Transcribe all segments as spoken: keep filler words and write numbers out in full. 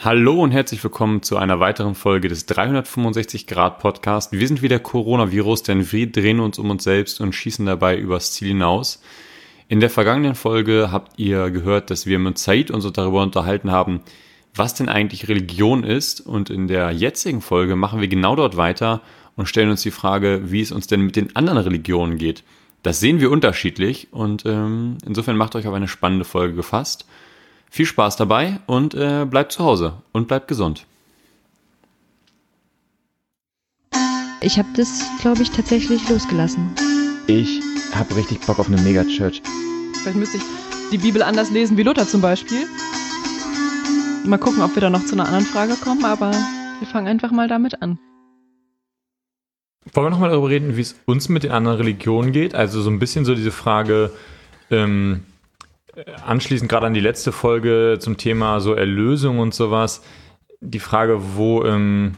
Hallo und herzlich willkommen zu einer weiteren Folge des dreihundertfünfundsechzig Grad Podcast. Wir sind wie der Coronavirus, denn wir drehen uns um uns selbst und schießen dabei übers Ziel hinaus. In der vergangenen Folge habt ihr gehört, dass wir mit Said uns darüber unterhalten haben, was denn eigentlich Religion ist. Und in der jetzigen Folge machen wir genau dort weiter und stellen uns die Frage, wie es uns denn mit den anderen Religionen geht. Das sehen wir unterschiedlich und ähm, insofern macht euch auf eine spannende Folge gefasst. Viel Spaß dabei und äh, bleibt zu Hause und bleibt gesund. Ich habe das, glaube ich, tatsächlich losgelassen. Ich habe richtig Bock auf eine Megachurch. Vielleicht müsste ich die Bibel anders lesen wie Luther zum Beispiel. Mal gucken, ob wir da noch zu einer anderen Frage kommen, aber wir fangen einfach mal damit an. Wollen wir nochmal darüber reden, wie es uns mit den anderen Religionen geht? Also so ein bisschen so diese Frage, ähm, anschließend gerade an die letzte Folge zum Thema so Erlösung und sowas, die Frage, wo ähm,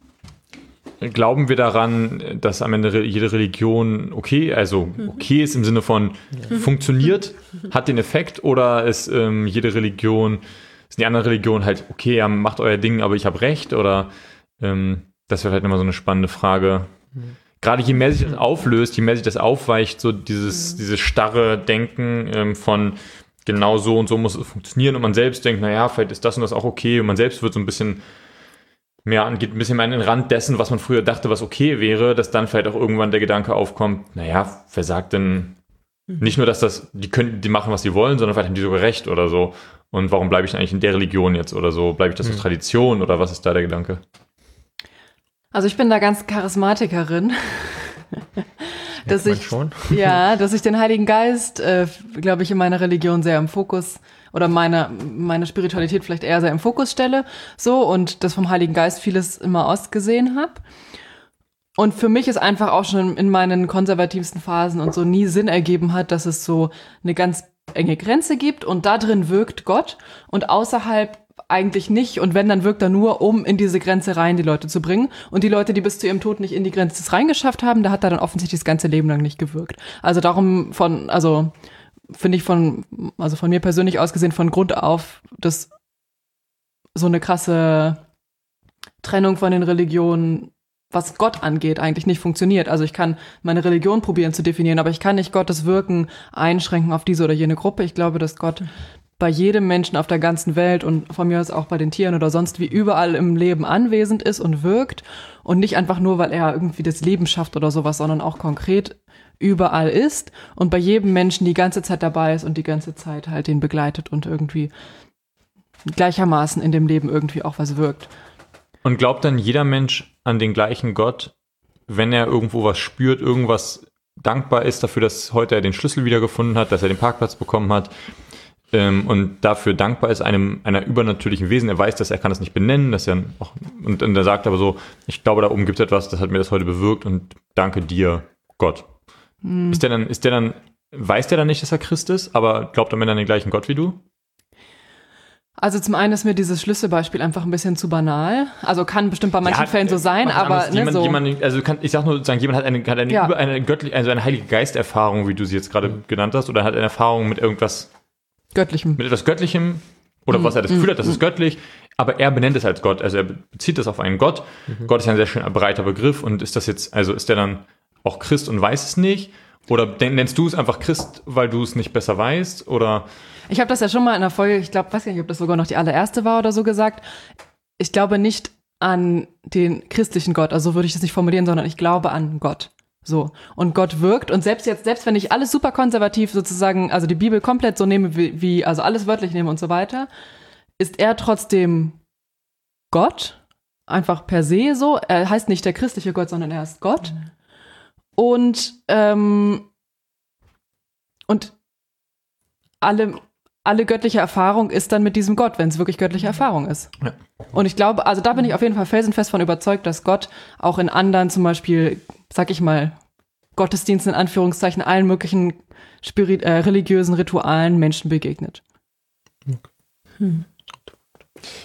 glauben wir daran, dass am Ende jede Religion okay, also okay ist im Sinne von ja. funktioniert, hat den Effekt, oder ist ähm, jede Religion, ist die andere Religion halt okay, ja, macht euer Ding, aber ich habe recht, oder ähm, das wäre vielleicht nochmal so eine spannende Frage. Mhm. Gerade je mehr sich das auflöst, je mehr sich das aufweicht, so dieses, mhm. dieses starre Denken ähm, von genau so und so muss es funktionieren und man selbst denkt, naja, vielleicht ist das und das auch okay und man selbst wird so ein bisschen mehr an, geht ein bisschen mehr an den Rand dessen, was man früher dachte, was okay wäre, dass dann vielleicht auch irgendwann der Gedanke aufkommt, naja, wer sagt denn mhm. nicht nur, dass das, die können, die machen, was sie wollen, sondern vielleicht haben die sogar recht oder so. Und warum bleibe ich eigentlich in der Religion jetzt oder so? Bleibe ich das mhm. aus Tradition oder was ist da der Gedanke? Also ich bin da ganz Charismatikerin, dass ich schon. ja, dass ich den Heiligen Geist, äh, glaube ich, in meiner Religion sehr im Fokus oder meine meine Spiritualität vielleicht eher sehr im Fokus stelle, so, und das vom Heiligen Geist vieles immer ausgesehen habe. Und für mich ist einfach auch schon in meinen konservativsten Phasen und so nie Sinn ergeben hat, dass es so eine ganz enge Grenze gibt und da drin wirkt Gott und außerhalb eigentlich nicht, und wenn, dann wirkt er nur, um in diese Grenze rein die Leute zu bringen. Und die Leute, die bis zu ihrem Tod nicht in die Grenze reingeschafft haben, da hat er dann offensichtlich das ganze Leben lang nicht gewirkt. Also darum von, also finde ich von, also von mir persönlich aus gesehen von Grund auf, dass so eine krasse Trennung von den Religionen, was Gott angeht, eigentlich nicht funktioniert. Also ich kann meine Religion probieren zu definieren, aber ich kann nicht Gottes Wirken einschränken auf diese oder jene Gruppe. Ich glaube, dass Gott bei jedem Menschen auf der ganzen Welt und von mir aus auch bei den Tieren oder sonst wie überall im Leben anwesend ist und wirkt und nicht einfach nur, weil er irgendwie das Leben schafft oder sowas, sondern auch konkret überall ist und bei jedem Menschen die ganze Zeit dabei ist und die ganze Zeit halt den begleitet und irgendwie gleichermaßen in dem Leben irgendwie auch was wirkt. Und glaubt dann jeder Mensch an den gleichen Gott, wenn er irgendwo was spürt, irgendwas dankbar ist dafür, dass heute er den Schlüssel wiedergefunden hat, dass er den Parkplatz bekommen hat, Ähm, und dafür dankbar ist einem einer übernatürlichen Wesen. Er weiß, dass er kann das nicht benennen, dass er auch, und, und er sagt aber so, ich glaube, da oben gibt es etwas, das hat mir das heute bewirkt und danke dir, Gott. Mhm. Ist der dann, ist der dann, weiß der dann nicht, dass er Christ ist, aber glaubt er mir dann den gleichen Gott wie du? Also zum einen ist mir dieses Schlüsselbeispiel einfach ein bisschen zu banal. Also kann bestimmt bei manchen ja, Fällen so sein, aber anderes, jemand, ne, so. Jemand, also kann, ich sag nur, sagen, jemand hat eine, hat eine, ja. über, eine göttliche, also eine heilige Geisterfahrung, wie du sie jetzt gerade mhm. genannt hast, oder hat eine Erfahrung mit irgendwas Göttlichem. Mit etwas Göttlichem oder mm, was er das Gefühl mm, hat, das ist göttlich, aber er benennt es als Gott, also er bezieht das auf einen Gott. Mhm. Gott ist ja ein sehr schön breiter Begriff und ist das jetzt, also ist der dann auch Christ und weiß es nicht? Oder nennst du es einfach Christ, weil du es nicht besser weißt? Oder? Ich habe das ja schon mal in der Folge, ich glaube, weiß gar nicht, ob das sogar noch die allererste war oder so gesagt. Ich glaube nicht an den christlichen Gott, also so würde ich das nicht formulieren, sondern ich glaube an Gott. So. Und Gott wirkt, und selbst jetzt, selbst wenn ich alles super konservativ sozusagen, also die Bibel komplett so nehme, wie, wie also alles wörtlich nehme und so weiter, ist er trotzdem Gott, einfach per se so. Er heißt nicht der christliche Gott, sondern er ist Gott. Mhm. Und, ähm, und alle, alle göttliche Erfahrung ist dann mit diesem Gott, wenn es wirklich göttliche Erfahrung ist. Ja. Und ich glaube, also da bin ich auf jeden Fall felsenfest von überzeugt, dass Gott auch in anderen zum Beispiel, sag ich mal, Gottesdiensten in Anführungszeichen, allen möglichen Spirit, äh, religiösen Ritualen Menschen begegnet. Hm.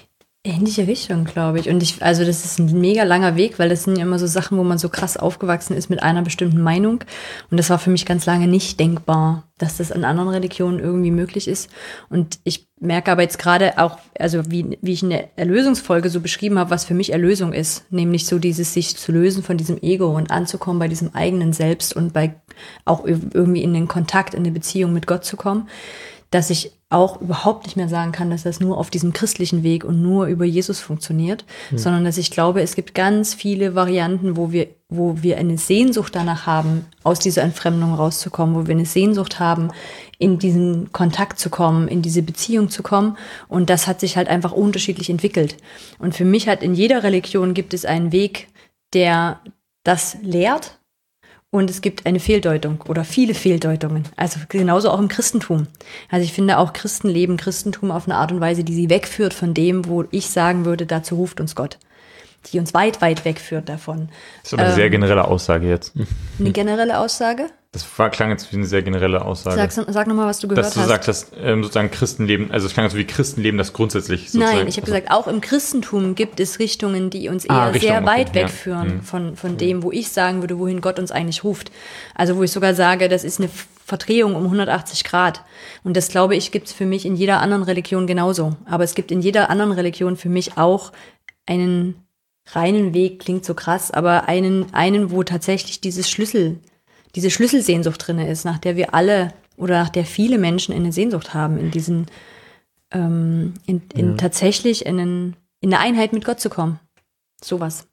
Ähnliche Richtung, glaube ich. Und ich, also das ist ein mega langer Weg, weil das sind ja immer so Sachen, wo man so krass aufgewachsen ist mit einer bestimmten Meinung. Und das war für mich ganz lange nicht denkbar, dass das in anderen Religionen irgendwie möglich ist. Und ich merke aber jetzt gerade auch, also wie, wie ich in der Erlösungsfolge so beschrieben habe, was für mich Erlösung ist, nämlich so dieses sich zu lösen von diesem Ego und anzukommen bei diesem eigenen Selbst und bei auch irgendwie in den Kontakt, in eine Beziehung mit Gott zu kommen, dass ich auch überhaupt nicht mehr sagen kann, dass das nur auf diesem christlichen Weg und nur über Jesus funktioniert, mhm. sondern dass ich glaube, es gibt ganz viele Varianten, wo wir, wo wir eine Sehnsucht danach haben, aus dieser Entfremdung rauszukommen, wo wir eine Sehnsucht haben, in diesen Kontakt zu kommen, in diese Beziehung zu kommen. Und das hat sich halt einfach unterschiedlich entwickelt. Und für mich hat in jeder Religion gibt es einen Weg, der das lehrt. Und es gibt eine Fehldeutung oder viele Fehldeutungen. Also genauso auch im Christentum. Also ich finde auch Christen leben Christentum auf eine Art und Weise, die sie wegführt von dem, wo ich sagen würde, dazu ruft uns Gott. Die uns weit, weit wegführt davon. Das ist aber eine ähm, sehr generelle Aussage jetzt. Eine generelle Aussage? Das war, klang jetzt wie eine sehr generelle Aussage. Sag, sag nochmal, was du gehört hast. Dass du sagst, dass ähm, sozusagen Christenleben, also es klang so wie Christenleben, das grundsätzlich sozusagen... Nein, ich habe gesagt, auch im Christentum gibt es Richtungen, die uns eher ah, Richtung, sehr weit okay, wegführen ja. von, von dem, wo ich sagen würde, wohin Gott uns eigentlich ruft. Also wo ich sogar sage, das ist eine Verdrehung um hundertachtzig Grad. Und das, glaube ich, gibt es für mich in jeder anderen Religion genauso. Aber es gibt in jeder anderen Religion für mich auch einen reinen Weg, klingt so krass, aber einen, einen, wo tatsächlich dieses Schlüssel, diese Schlüsselsehnsucht drin ist, nach der wir alle oder nach der viele Menschen eine Sehnsucht haben, in diesen, ähm, in, in ja. tatsächlich in, einen, in eine Einheit mit Gott zu kommen. Sowas.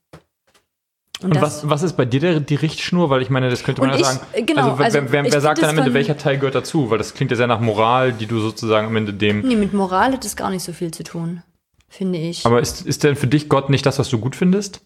Und, und was, was ist bei dir der, die Richtschnur? Weil ich meine, das könnte man ja sagen. Genau, also, wer, also wer, wer sagt dann am Ende, welcher Teil gehört dazu? Weil das klingt ja sehr nach Moral, die du sozusagen am Ende dem... Nee, mit Moral hat das gar nicht so viel zu tun, finde ich. Aber ist, ist denn für dich Gott nicht das, was du gut findest?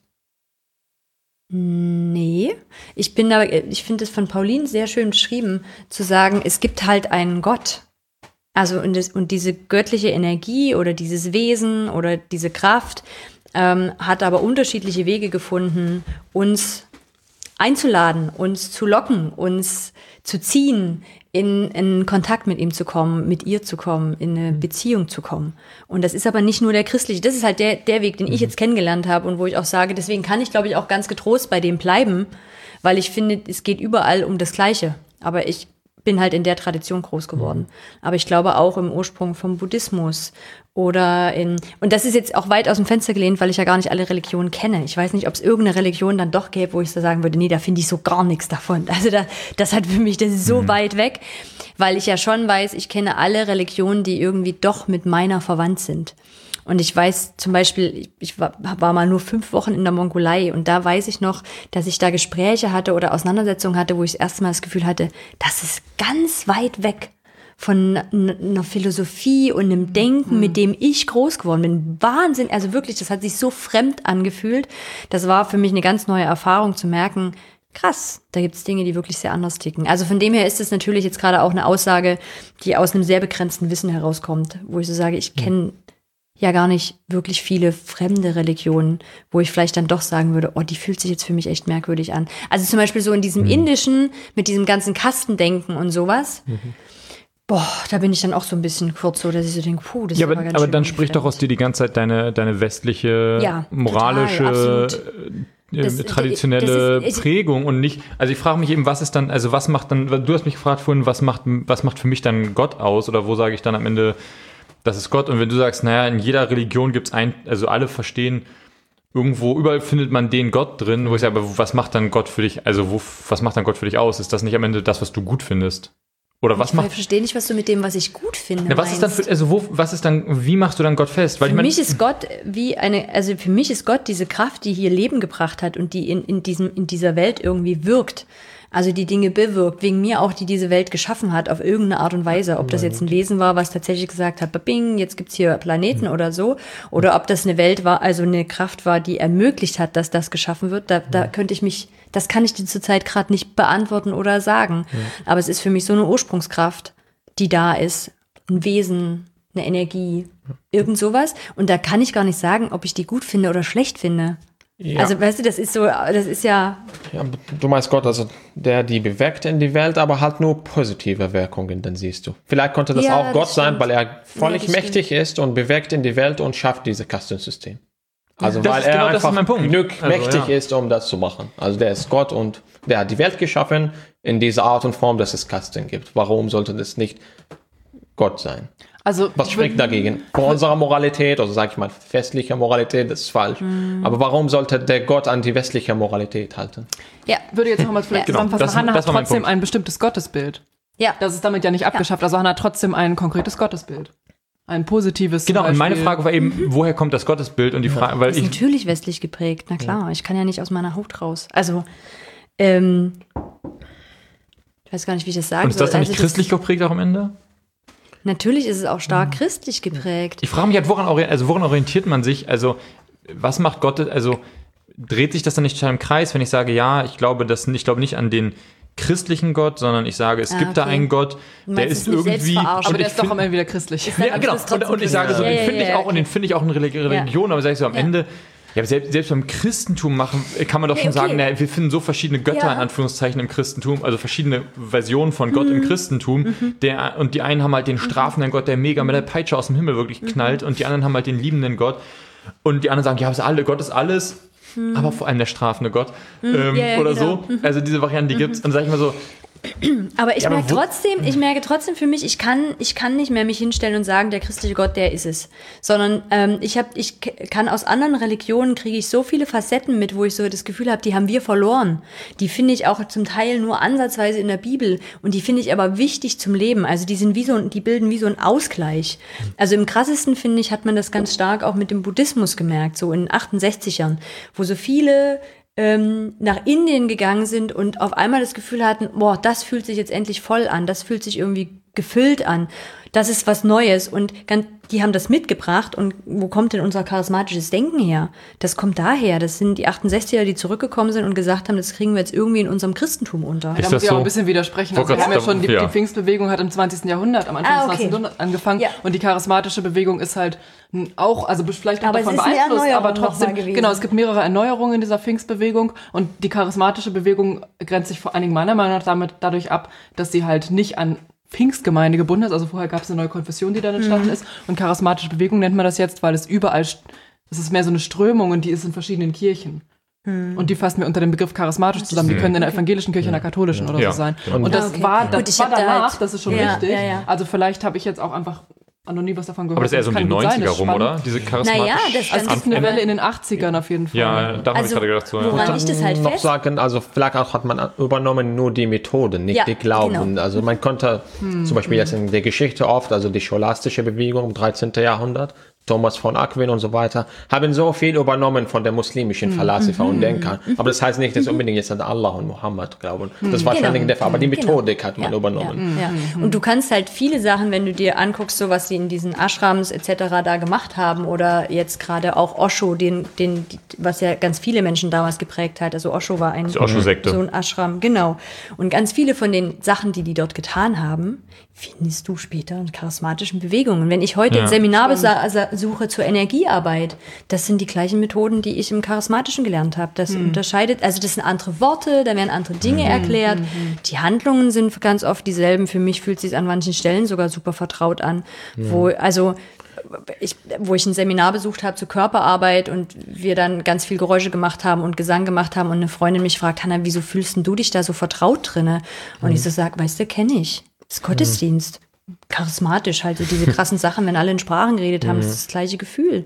Nee, ich bin da, ich finde es von Pauline sehr schön beschrieben, zu sagen, es gibt halt einen Gott. Also und, das, und diese göttliche Energie oder dieses Wesen oder diese Kraft ähm, hat aber unterschiedliche Wege gefunden, uns einzuladen, uns zu locken, uns zu ziehen, in, in Kontakt mit ihm zu kommen, mit ihr zu kommen, in eine Beziehung zu kommen. Und das ist aber nicht nur der christliche, das ist halt der, der Weg, den ich jetzt kennengelernt habe und wo ich auch sage, deswegen kann ich, glaube ich, auch ganz getrost bei dem bleiben, weil ich finde, es geht überall um das Gleiche. Aber ich bin halt in der Tradition groß geworden. Aber ich glaube auch im Ursprung vom Buddhismus oder in, und das ist jetzt auch weit aus dem Fenster gelehnt, weil ich ja gar nicht alle Religionen kenne. Ich weiß nicht, ob es irgendeine Religion dann doch gäbe, wo ich so sagen würde, nee, da finde ich so gar nichts davon. Also da, das hat für mich, das ist so mhm. weit weg, weil ich ja schon weiß, ich kenne alle Religionen, die irgendwie doch mit meiner verwandt sind. Und ich weiß zum Beispiel, ich war, war mal nur fünf Wochen in der Mongolei und da weiß ich noch, dass ich da Gespräche hatte oder Auseinandersetzungen hatte, wo ich das erste Mal das Gefühl hatte, das ist ganz weit weg von einer Philosophie und einem Denken, mhm. mit dem ich groß geworden bin. Wahnsinn, also wirklich, das hat sich so fremd angefühlt. Das war für mich eine ganz neue Erfahrung zu merken, krass, da gibt es Dinge, die wirklich sehr anders ticken. Also von dem her ist es natürlich jetzt gerade auch eine Aussage, die aus einem sehr begrenzten Wissen herauskommt, wo ich so sage, ich kenne ja gar nicht wirklich viele fremde Religionen, wo ich vielleicht dann doch sagen würde, oh, die fühlt sich jetzt für mich echt merkwürdig an. Also zum Beispiel so in diesem mhm. Indischen, mit diesem ganzen Kastendenken und sowas, mhm. boah, da bin ich dann auch so ein bisschen kurz so, dass ich so denke, puh, das ja, ist aber, aber ganz aber schön dann spricht doch aus dir die ganze Zeit deine, deine westliche, ja, moralische, total, das, traditionelle das ist, Prägung und nicht, also ich frage mich eben, was ist dann, also was macht dann, du hast mich gefragt vorhin, was macht, was macht für mich dann Gott aus oder wo sage ich dann am Ende, das ist Gott. Und wenn du sagst, naja, in jeder Religion gibt es ein, also alle verstehen, irgendwo, überall findet man den Gott drin, wo ich sage, aber was macht dann Gott für dich, also wo, was macht dann Gott für dich aus? Ist das nicht am Ende das, was du gut findest? Oder was ich macht? Ich verstehe nicht, was du mit dem, was ich gut finde, na, was ist dann für, also wo, was ist dann, wie machst du dann Gott fest? Weil für ich mein, mich ist Gott wie eine, also für mich ist Gott diese Kraft, die hier Leben gebracht hat und die in, in diesem, in dieser Welt irgendwie wirkt. Also die Dinge bewirkt, wegen mir auch, die diese Welt geschaffen hat, auf irgendeine Art und Weise. Ob das jetzt ein Wesen war, was tatsächlich gesagt hat, babing, jetzt gibt's hier Planeten oder so. Oder ob das eine Welt war, also eine Kraft war, die ermöglicht hat, dass das geschaffen wird. Da, da könnte ich mich, das kann ich dir zurzeit gerade nicht beantworten oder sagen. Ja. Aber es ist für mich so eine Ursprungskraft, die da ist. Ein Wesen, eine Energie, irgend sowas. Und da kann ich gar nicht sagen, ob ich die gut finde oder schlecht finde. Ja. Also, weißt du, das ist so, das ist ja, Ja, du meinst Gott, also der die bewirkt in die Welt, aber halt nur positive Wirkungen, dann siehst du. Vielleicht konnte das Ja, auch das Gott sein, stimmt. weil er völlig Ja, das mächtig ist und bewirkt in die Welt und schafft dieses Kastensystem. Also Das weil ist er genau das ist einfach mein Punkt. genug Also, mächtig ja. ist, um das zu machen. Also der ist Gott und der hat die Welt geschaffen in dieser Art und Form, dass es Kasten gibt. Warum sollte das nicht Gott sein? Also, Was spricht dagegen? Vor unserer Moralität, also sage ich mal westlicher Moralität, das ist falsch. Aber warum sollte der Gott an die westliche Moralität halten? ja, würde jetzt nochmal vielleicht Ja. zusammenfassen, Das- Hannah das hat war mein trotzdem Punkt. ein bestimmtes Gottesbild. ja. Das ist damit ja nicht abgeschafft. Also Hannah hat trotzdem ein konkretes Gottesbild. Ein positives. Genau, zum und meine Beispiel. Frage war eben, woher kommt das Gottesbild? Und die Frage, weil Das ist ich, natürlich westlich geprägt, na klar. Ich kann ja nicht aus meiner Haut raus. Also, ähm, ich weiß gar nicht, wie ich das sagen und ist das soll. dann nicht Also christlich geprägt auch am Ende? Natürlich ist es auch stark christlich geprägt. Ich frage mich halt, woran, ori- also woran orientiert man sich? Also, was macht Gott, also dreht sich das dann nicht im Kreis, wenn ich sage, ja, ich glaube, das, ich glaube nicht an den christlichen Gott, sondern ich sage, es Ah, gibt da okay. einen Gott, Du der meinst, ist es nicht irgendwie. selbstverarschen. Aber und der ich ist doch find- am Ende wieder christlich. Dann Ja, ist genau. es Und, trotzdem und ich sage so, christlich. den Ja, finde ja, ich ja, auch, und den okay. finde ich auch eine Religi- Religion, aber sage ich so, am Ja. Ende, ja, selbst, selbst beim Christentum machen, kann man doch schon okay. sagen, na, wir finden so verschiedene Götter Ja. in Anführungszeichen im Christentum, also verschiedene Versionen von Gott Mhm. im Christentum. Der, und die einen haben halt den strafenden Gott, der mega mit der Peitsche aus dem Himmel wirklich Mhm. knallt, und die anderen haben halt den liebenden Gott. Und die anderen sagen, ja, es ist alle, Gott ist alles, aber vor allem der strafende Gott. Ähm, Mhm. Ja, ja, oder genau. so. Also diese Varianten, die gibt's. Und sage ich mal so, Aber ich Ja, aber merke wo- trotzdem, ich merke trotzdem für mich, ich kann, ich kann nicht mehr mich hinstellen und sagen, der christliche Gott, der ist es. Sondern ähm, ich habe, ich k- kann aus anderen Religionen kriege ich so viele Facetten mit, wo ich so das Gefühl habe, die haben wir verloren. Die finde ich auch zum Teil nur ansatzweise in der Bibel und die finde ich aber wichtig zum Leben. Also die sind wie so, ein- die bilden wie so einen Ausgleich. Also im krassesten finde ich, hat man das ganz stark auch mit dem Buddhismus gemerkt, so in den achtundsechzigern, wo so viele ähm, nach Indien gegangen sind und auf einmal das Gefühl hatten, boah, das fühlt sich jetzt endlich voll an, das fühlt sich irgendwie gefüllt an, das ist was Neues und ganz, die haben das mitgebracht und wo kommt denn unser charismatisches Denken her? Das kommt daher, das sind die achtundsechziger, die zurückgekommen sind und gesagt haben, das kriegen wir jetzt irgendwie in unserem Christentum unter. Ist Da das muss ich auch so? ein bisschen widersprechen. Also Wollte wir haben ja gerade schon, die, sagen, ja. die Pfingstbewegung hat im zwanzigsten Jahrhundert, am Anfang Ah, des okay. zwanzigsten Jahrhunderts angefangen Ja. und die charismatische Bewegung ist halt n- auch, also vielleicht auch Aber davon es ist eine beeinflusst, Erneuerung aber noch trotzdem, mal gewesen. genau, es gibt mehrere Erneuerungen in dieser Pfingstbewegung und die charismatische Bewegung grenzt sich vor allen Dingen meiner Meinung nach damit, dadurch ab, dass sie halt nicht an Pfingstgemeinde gebunden ist, also vorher gab es eine neue Konfession, die dann entstanden Mhm. ist und charismatische Bewegung nennt man das jetzt, weil es überall, st- das ist mehr so eine Strömung und die ist in verschiedenen Kirchen. Mhm. Und die fassen wir unter dem Begriff charismatisch zusammen. Die können in der evangelischen Kirche, in der katholischen oder Ja. so sein. Und- Und das Ah, okay. war, das Gut, ich war hab da danach, halt- das ist schon Ja, richtig. ja, ja. Also vielleicht habe ich jetzt auch einfach noch nie was davon gehört. aber das ist eher so um die kann gut sein, neunziger das ist rum, spannend. oder? Diese charismatische. Naja, das- Also es gibt eine Welle in den achtzigern auf jeden Fall. Ja, da habe ich Also, gerade gedacht, so, ja. woran ich das halt noch fest... sagen, also vielleicht auch hat man übernommen nur die Methode, nicht Ja, die Glauben. genau. Also man konnte zum Beispiel jetzt in der Geschichte oft, also die scholastische Bewegung im dreizehnten Jahrhundert, Thomas von Aquin und so weiter, haben so viel übernommen von der muslimischen Philosopher und Denker. Aber das heißt nicht, dass unbedingt jetzt an Allah und Muhammad glauben. Das war wahrscheinlich Genau. der Fall, aber die Genau. Methodik hat man Ja, übernommen. Ja, ja. Und du kannst halt viele Sachen, wenn du dir anguckst, so was die in diesen Ashrams et cetera da gemacht haben oder jetzt gerade auch Osho, den, den, was ja ganz viele Menschen damals geprägt hat. Also Osho war ein, Die Osho-Sekte. so ein Ashram, genau. Und ganz viele von den Sachen, die die dort getan haben, findest du später in charismatischen Bewegungen. Wenn ich heute Ja. ein Seminar besa- suche zur Energiearbeit, das sind die gleichen Methoden, die ich im Charismatischen gelernt habe. Das unterscheidet, also das sind andere Worte, da werden andere Dinge erklärt. Die Handlungen sind ganz oft dieselben. Für mich fühlt es sich an manchen Stellen sogar super vertraut an. Wo, also ich, wo ich ein Seminar besucht habe zur Körperarbeit und wir dann ganz viel Geräusche gemacht haben und Gesang gemacht haben und eine Freundin mich fragt, Hannah, wieso fühlst denn du dich da so vertraut drinne? Und ich so sag, weißt du, kenne ich. Das ist Gottesdienst. Charismatisch, halt so diese krassen Sachen, wenn alle in Sprachen geredet haben, das ist das gleiche Gefühl.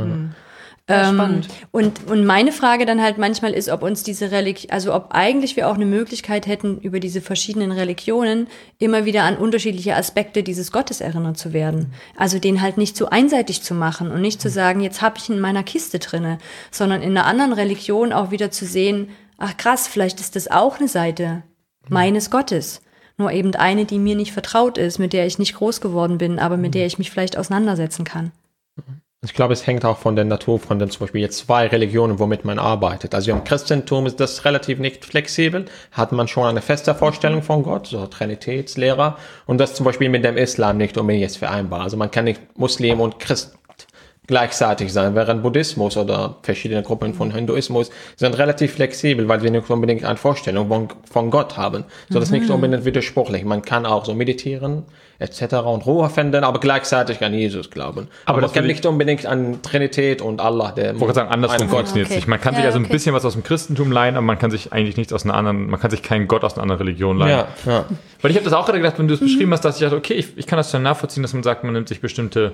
Ja, Ähm, spannend. Und, und meine Frage dann halt manchmal ist, ob uns diese Religion, also ob eigentlich wir auch eine Möglichkeit hätten, über diese verschiedenen Religionen immer wieder an unterschiedliche Aspekte dieses Gottes erinnert zu werden. Also den halt nicht so einseitig zu machen und nicht zu sagen, jetzt habe ich ihn in meiner Kiste drinne, sondern in einer anderen Religion auch wieder zu sehen, ach krass, vielleicht ist das auch eine Seite meines Gottes. Nur eben eine, die mir nicht vertraut ist, mit der ich nicht groß geworden bin, aber mit der ich mich vielleicht auseinandersetzen kann. Ich glaube, es hängt auch von der Natur, von den zum Beispiel jetzt zwei Religionen, womit man arbeitet. Also im Christentum ist das relativ nicht flexibel, hat man schon eine feste Vorstellung von Gott, so Trinitätslehrer, und das zum Beispiel mit dem Islam nicht unbedingt jetzt vereinbar. Also man kann nicht Muslim und Christ gleichzeitig sein, während Buddhismus oder verschiedene Gruppen von Hinduismus sind relativ flexibel, weil sie nicht unbedingt eine Vorstellung von, von Gott haben. So, das ist nicht unbedingt widersprüchlich. Man kann auch so meditieren et cetera und Ruhe finden, aber gleichzeitig an Jesus glauben. Aber, aber man kann nicht unbedingt an Trinität und Allah. Der ich wollte sagen, andersrum funktioniert es okay. nicht. Man kann ja, sich also okay. ein bisschen was aus dem Christentum leihen, aber man kann sich eigentlich nichts aus einer anderen, man kann sich keinen Gott aus einer anderen Religion leihen. Ja, ja. Weil ich habe das auch gerade gedacht, wenn du es mhm. beschrieben hast, dass ich dachte, okay, ich, ich kann das dann nachvollziehen, dass man sagt, man nimmt sich bestimmte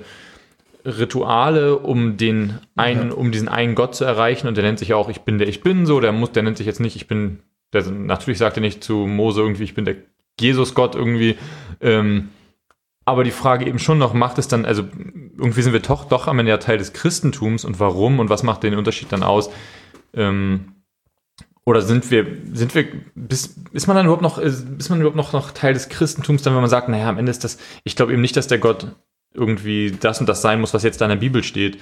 Rituale, um den einen, um diesen einen Gott zu erreichen, und der nennt sich ja auch, ich bin der ich bin, so, der muss, der nennt sich jetzt nicht, ich bin, der, natürlich sagt er nicht zu Mose irgendwie, ich bin der Jesus-Gott irgendwie, ähm, aber die Frage eben schon noch, macht es dann, also irgendwie sind wir doch, doch am Ende ja Teil des Christentums, und warum und was macht den Unterschied dann aus? Ähm, oder sind wir, sind wir, bis, ist man dann überhaupt noch, ist man überhaupt noch, noch Teil des Christentums, dann wenn man sagt, naja, am Ende ist das, ich glaube eben nicht, dass der Gott irgendwie das und das sein muss, was jetzt da in der Bibel steht.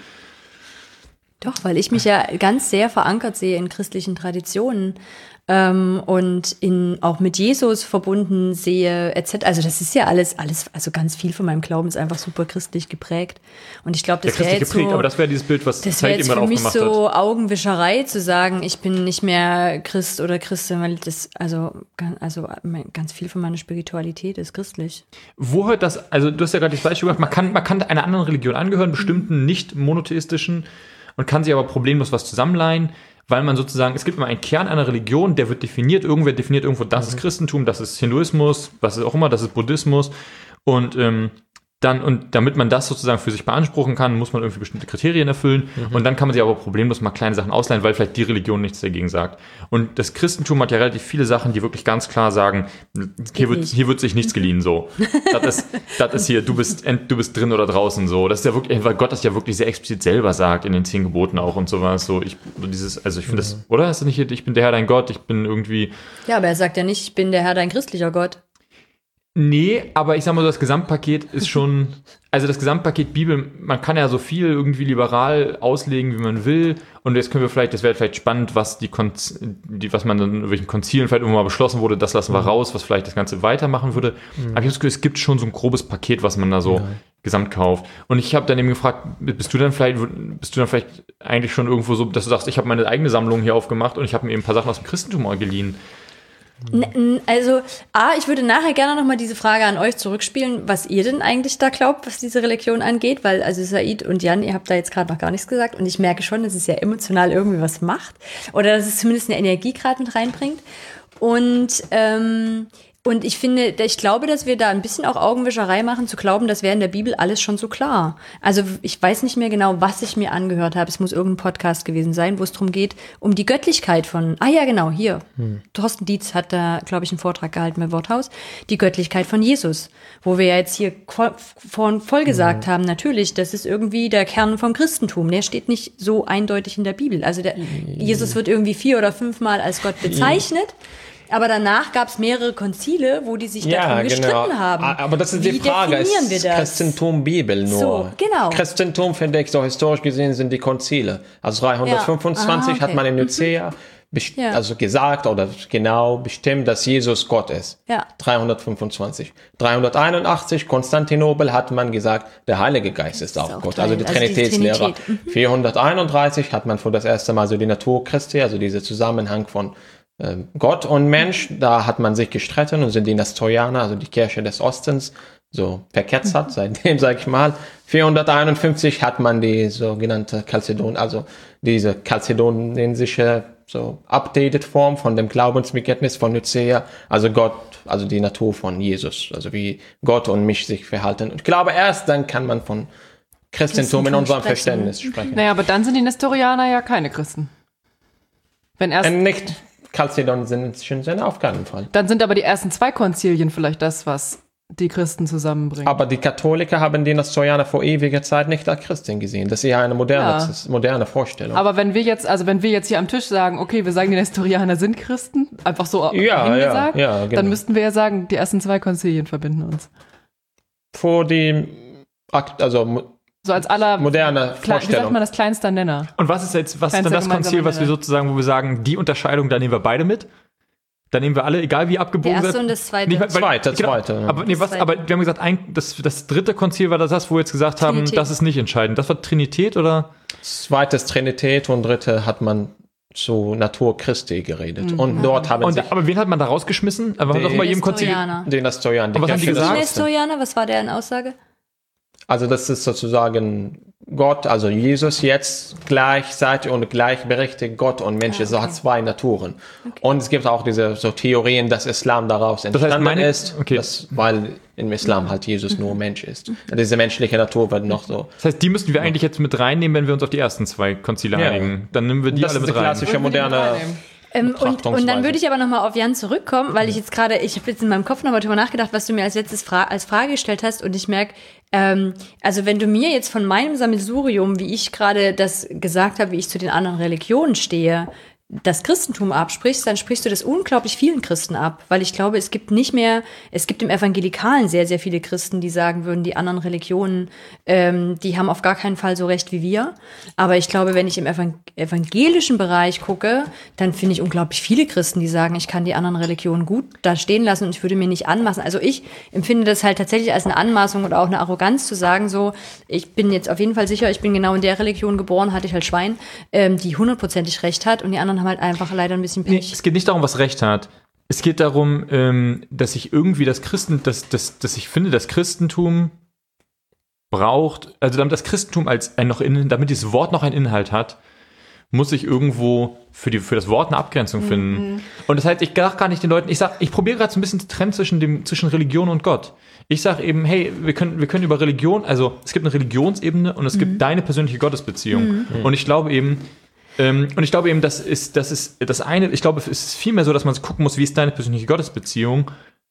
Doch, weil ich mich ja ganz sehr verankert sehe in christlichen Traditionen ähm, und in, auch mit Jesus verbunden sehe, et cetera. Also das ist ja alles, alles, also ganz viel von meinem Glauben ist einfach super christlich geprägt. Und ich glaube, das wäre jetzt geprägt, so, aber das wäre dieses Bild, was das wäre Zeit jetzt immer für mich aufgemacht so hat. Augenwischerei zu sagen, ich bin nicht mehr Christ oder Christin, weil das, also, also ganz viel von meiner Spiritualität ist christlich. Wo hört das, also du hast ja gerade das Beispiel gemacht, man kann, man kann einer anderen Religion angehören, bestimmten nicht monotheistischen, und kann sich aber problemlos was zusammenleihen, weil man sozusagen, es gibt immer einen Kern einer Religion, der wird definiert, irgendwer definiert irgendwo, das ist Christentum, das ist Hinduismus, was ist auch immer, das ist Buddhismus, und ähm, dann, und damit man das sozusagen für sich beanspruchen kann, muss man irgendwie bestimmte Kriterien erfüllen, mhm. und dann kann man sich aber problemlos mal kleine Sachen ausleihen, weil vielleicht die Religion nichts dagegen sagt. Und das Christentum hat ja relativ viele Sachen, die wirklich ganz klar sagen, hier wird, hier wird sich nichts geliehen, so. Das ist, das ist hier, du bist, du bist drin oder draußen, so. Das ist ja wirklich, weil Gott das ja wirklich sehr explizit selber sagt, in den zehn Geboten auch und sowas, so. Ich, so dieses, also ich finde mhm. das, oder? Ist das nicht hier, ich bin der Herr, dein Gott, ich bin irgendwie. Ja, aber er sagt ja nicht, ich bin der Herr, dein christlicher Gott. Nee, aber ich sag mal so, das Gesamtpaket ist schon, also das Gesamtpaket Bibel, man kann ja so viel irgendwie liberal auslegen, wie man will, und jetzt können wir vielleicht, das wäre vielleicht spannend, was die, Konz, die was man dann in welchen Konzilen vielleicht irgendwann mal beschlossen wurde, das lassen wir mhm. raus, was vielleicht das Ganze weitermachen würde. Mhm. Aber ich habe das Gefühl, es gibt schon so ein grobes Paket, was man da so ja. gesamt kauft. Und ich habe dann eben gefragt, bist du dann vielleicht, bist du dann vielleicht eigentlich schon irgendwo so, dass du sagst, ich habe meine eigene Sammlung hier aufgemacht und ich habe mir eben ein paar Sachen aus dem Christentum mal geliehen. Also, A, ich würde nachher gerne nochmal diese Frage an euch zurückspielen, was ihr denn eigentlich da glaubt, was diese Religion angeht, weil, also Said und Jan, ihr habt da jetzt gerade noch gar nichts gesagt, und ich merke schon, dass es ja emotional irgendwie was macht, oder dass es zumindest eine Energie gerade mit reinbringt. Und, ähm, Und ich finde, ich glaube, dass wir da ein bisschen auch Augenwischerei machen, zu glauben, das wäre in der Bibel alles schon so klar. Also ich weiß nicht mehr genau, was ich mir angehört habe. Es muss irgendein Podcast gewesen sein, wo es darum geht, um die Göttlichkeit von, ah ja, genau, hier. Hm. Thorsten Dietz hat da, glaube ich, einen Vortrag gehalten bei Worthaus. Die Göttlichkeit von Jesus. Wo wir ja jetzt hier vorhin voll gesagt hm. haben, natürlich, das ist irgendwie der Kern vom Christentum. Der steht nicht so eindeutig in der Bibel. Also der, hm. Jesus wird irgendwie vier oder fünfmal als Gott bezeichnet. Hm. Aber danach gab es mehrere Konzile, wo die sich ja, darum gestritten genau. haben. Aber das ist Wie die Frage, definieren wir ist das? Christentum Bibel nur? So, genau. Christentum, finde ich, so historisch gesehen sind die Konzile. Also dreihundertfünfundzwanzig ja. ah, okay. hat man in Nicäa mhm. ja. also gesagt oder genau bestimmt, dass Jesus Gott ist. Ja. dreihundertfünfundzwanzig. dreihunderteinundachtzig, Konstantinopel, hat man gesagt, der Heilige Geist ist, ist auch, auch Gott. Teil. Also die also Trinitätslehre. Trinität. Mhm. vierhunderteinunddreißig hat man für das erste Mal so die Natur Christi, also dieser Zusammenhang von Gott und Mensch, da hat man sich gestritten und sind die Nestorianer, also die Kirche des Ostens, so verketzert, seitdem, sag ich mal. vierhunderteinundfünfzig hat man die sogenannte Chalcedon, also diese chalcedonensische, so updated Form von dem Glaubensbekenntnis von Nicäa, also Gott, also die Natur von Jesus, also wie Gott und mich sich verhalten. Und ich glaube, erst dann kann man von Christentum in unserem sprechen. Verständnis sprechen. Naja, aber dann sind die Nestorianer ja keine Christen. Wenn erst... Ähm, nicht Chalcedonensischen sind auf keinen Fall. Dann sind aber die ersten zwei Konzilien vielleicht das, was die Christen zusammenbringen. Aber die Katholiker haben die Nestorianer vor ewiger Zeit nicht als Christen gesehen. Das ist ja eine moderne, ja. moderne Vorstellung. Aber wenn wir jetzt, also wenn wir jetzt hier am Tisch sagen, okay, wir sagen, die Nestorianer sind Christen, einfach so ja, hingesagt, ja, ja, genau. dann müssten wir ja sagen, die ersten zwei Konzilien verbinden uns. Vor die, also so als aller moderne Kle- Vorstellung. Wie sagt man das kleinster Nenner? Und was ist jetzt, was ist dann das Konzil, was wir sozusagen, wo wir sagen, die Unterscheidung, da nehmen wir beide mit? dann nehmen wir alle, egal wie abgebogen Der erste sind. und das zweite. Nee, weil, Zweite, genau, zweite, ja. Aber, nee, was, Zweite. aber wir haben gesagt, ein, das, das dritte Konzil war das, wo wir jetzt gesagt haben, Trinität. das ist nicht entscheidend. Das war Trinität, oder? Zweites Trinität und dritte hat man zu Natur Christi geredet. Und dort haben Und, sich aber wen hat man da rausgeschmissen? Aber Die doch bei jedem Konzil. Nestorianer. die Nestorianer, die Und was haben die Kirche gesagt? des- Nestorianer, was war deren Aussage? Also das ist sozusagen Gott, also Jesus jetzt gleichzeitig und gleichberechtigt Gott und Mensch. Es hat zwei Naturen. Und es gibt auch diese so Theorien, dass Islam daraus heißt, entstanden meine- ist, okay. dass, weil im Islam halt Jesus nur Mensch ist. Diese menschliche Natur wird noch so. Das heißt, die müssten wir eigentlich jetzt mit reinnehmen, wenn wir uns auf die ersten zwei Konzile Ja. einigen. Dann nehmen wir die Das alle ist mit die rein. klassische moderne. Ähm, und, und dann Betrachtungsweise. würde ich aber nochmal auf Jan zurückkommen, weil ich jetzt gerade, ich habe jetzt in meinem Kopf nochmal drüber nachgedacht, was du mir als letztes Fra- als Frage gestellt hast und ich merke, ähm, also wenn du mir jetzt von meinem Sammelsurium, wie ich gerade das gesagt habe, wie ich zu den anderen Religionen stehe, das Christentum absprichst, dann sprichst du das unglaublich vielen Christen ab, weil ich glaube, es gibt nicht mehr, es gibt im Evangelikalen sehr, sehr viele Christen, die sagen würden, die anderen Religionen, ähm, die haben auf gar keinen Fall so recht wie wir. Aber ich glaube, wenn ich im Evang- evangelischen Bereich gucke, dann finde ich unglaublich viele Christen, die sagen, ich kann die anderen Religionen gut da stehen lassen und ich würde mir nicht anmaßen. Also ich empfinde das halt tatsächlich als eine Anmaßung oder auch eine Arroganz zu sagen, so, ich bin jetzt auf jeden Fall sicher, ich bin genau in der Religion geboren, hatte ich halt Schwein, ähm, die hundertprozentig recht hat und die anderen haben halt einfach leider ein bisschen Nee, Pech. es geht nicht darum, was Recht hat. Es geht darum, ähm, dass ich irgendwie das Christen, dass, dass, dass ich finde, das Christentum braucht, also damit das Christentum als ein noch in, damit dieses Wort noch einen Inhalt hat, muss ich irgendwo für, die, für das Wort eine Abgrenzung finden. Und das heißt, ich sage gar nicht den Leuten, ich sag, ich probiere gerade so ein bisschen zu trennen zwischen dem, zwischen Religion und Gott. Ich sage eben, hey, wir können, wir können über Religion, also es gibt eine Religionsebene und es gibt deine persönliche Gottesbeziehung. Und ich glaube eben, ähm, und ich glaube eben, das ist, das ist das eine, ich glaube, es ist vielmehr so, dass man gucken muss, wie ist deine persönliche Gottesbeziehung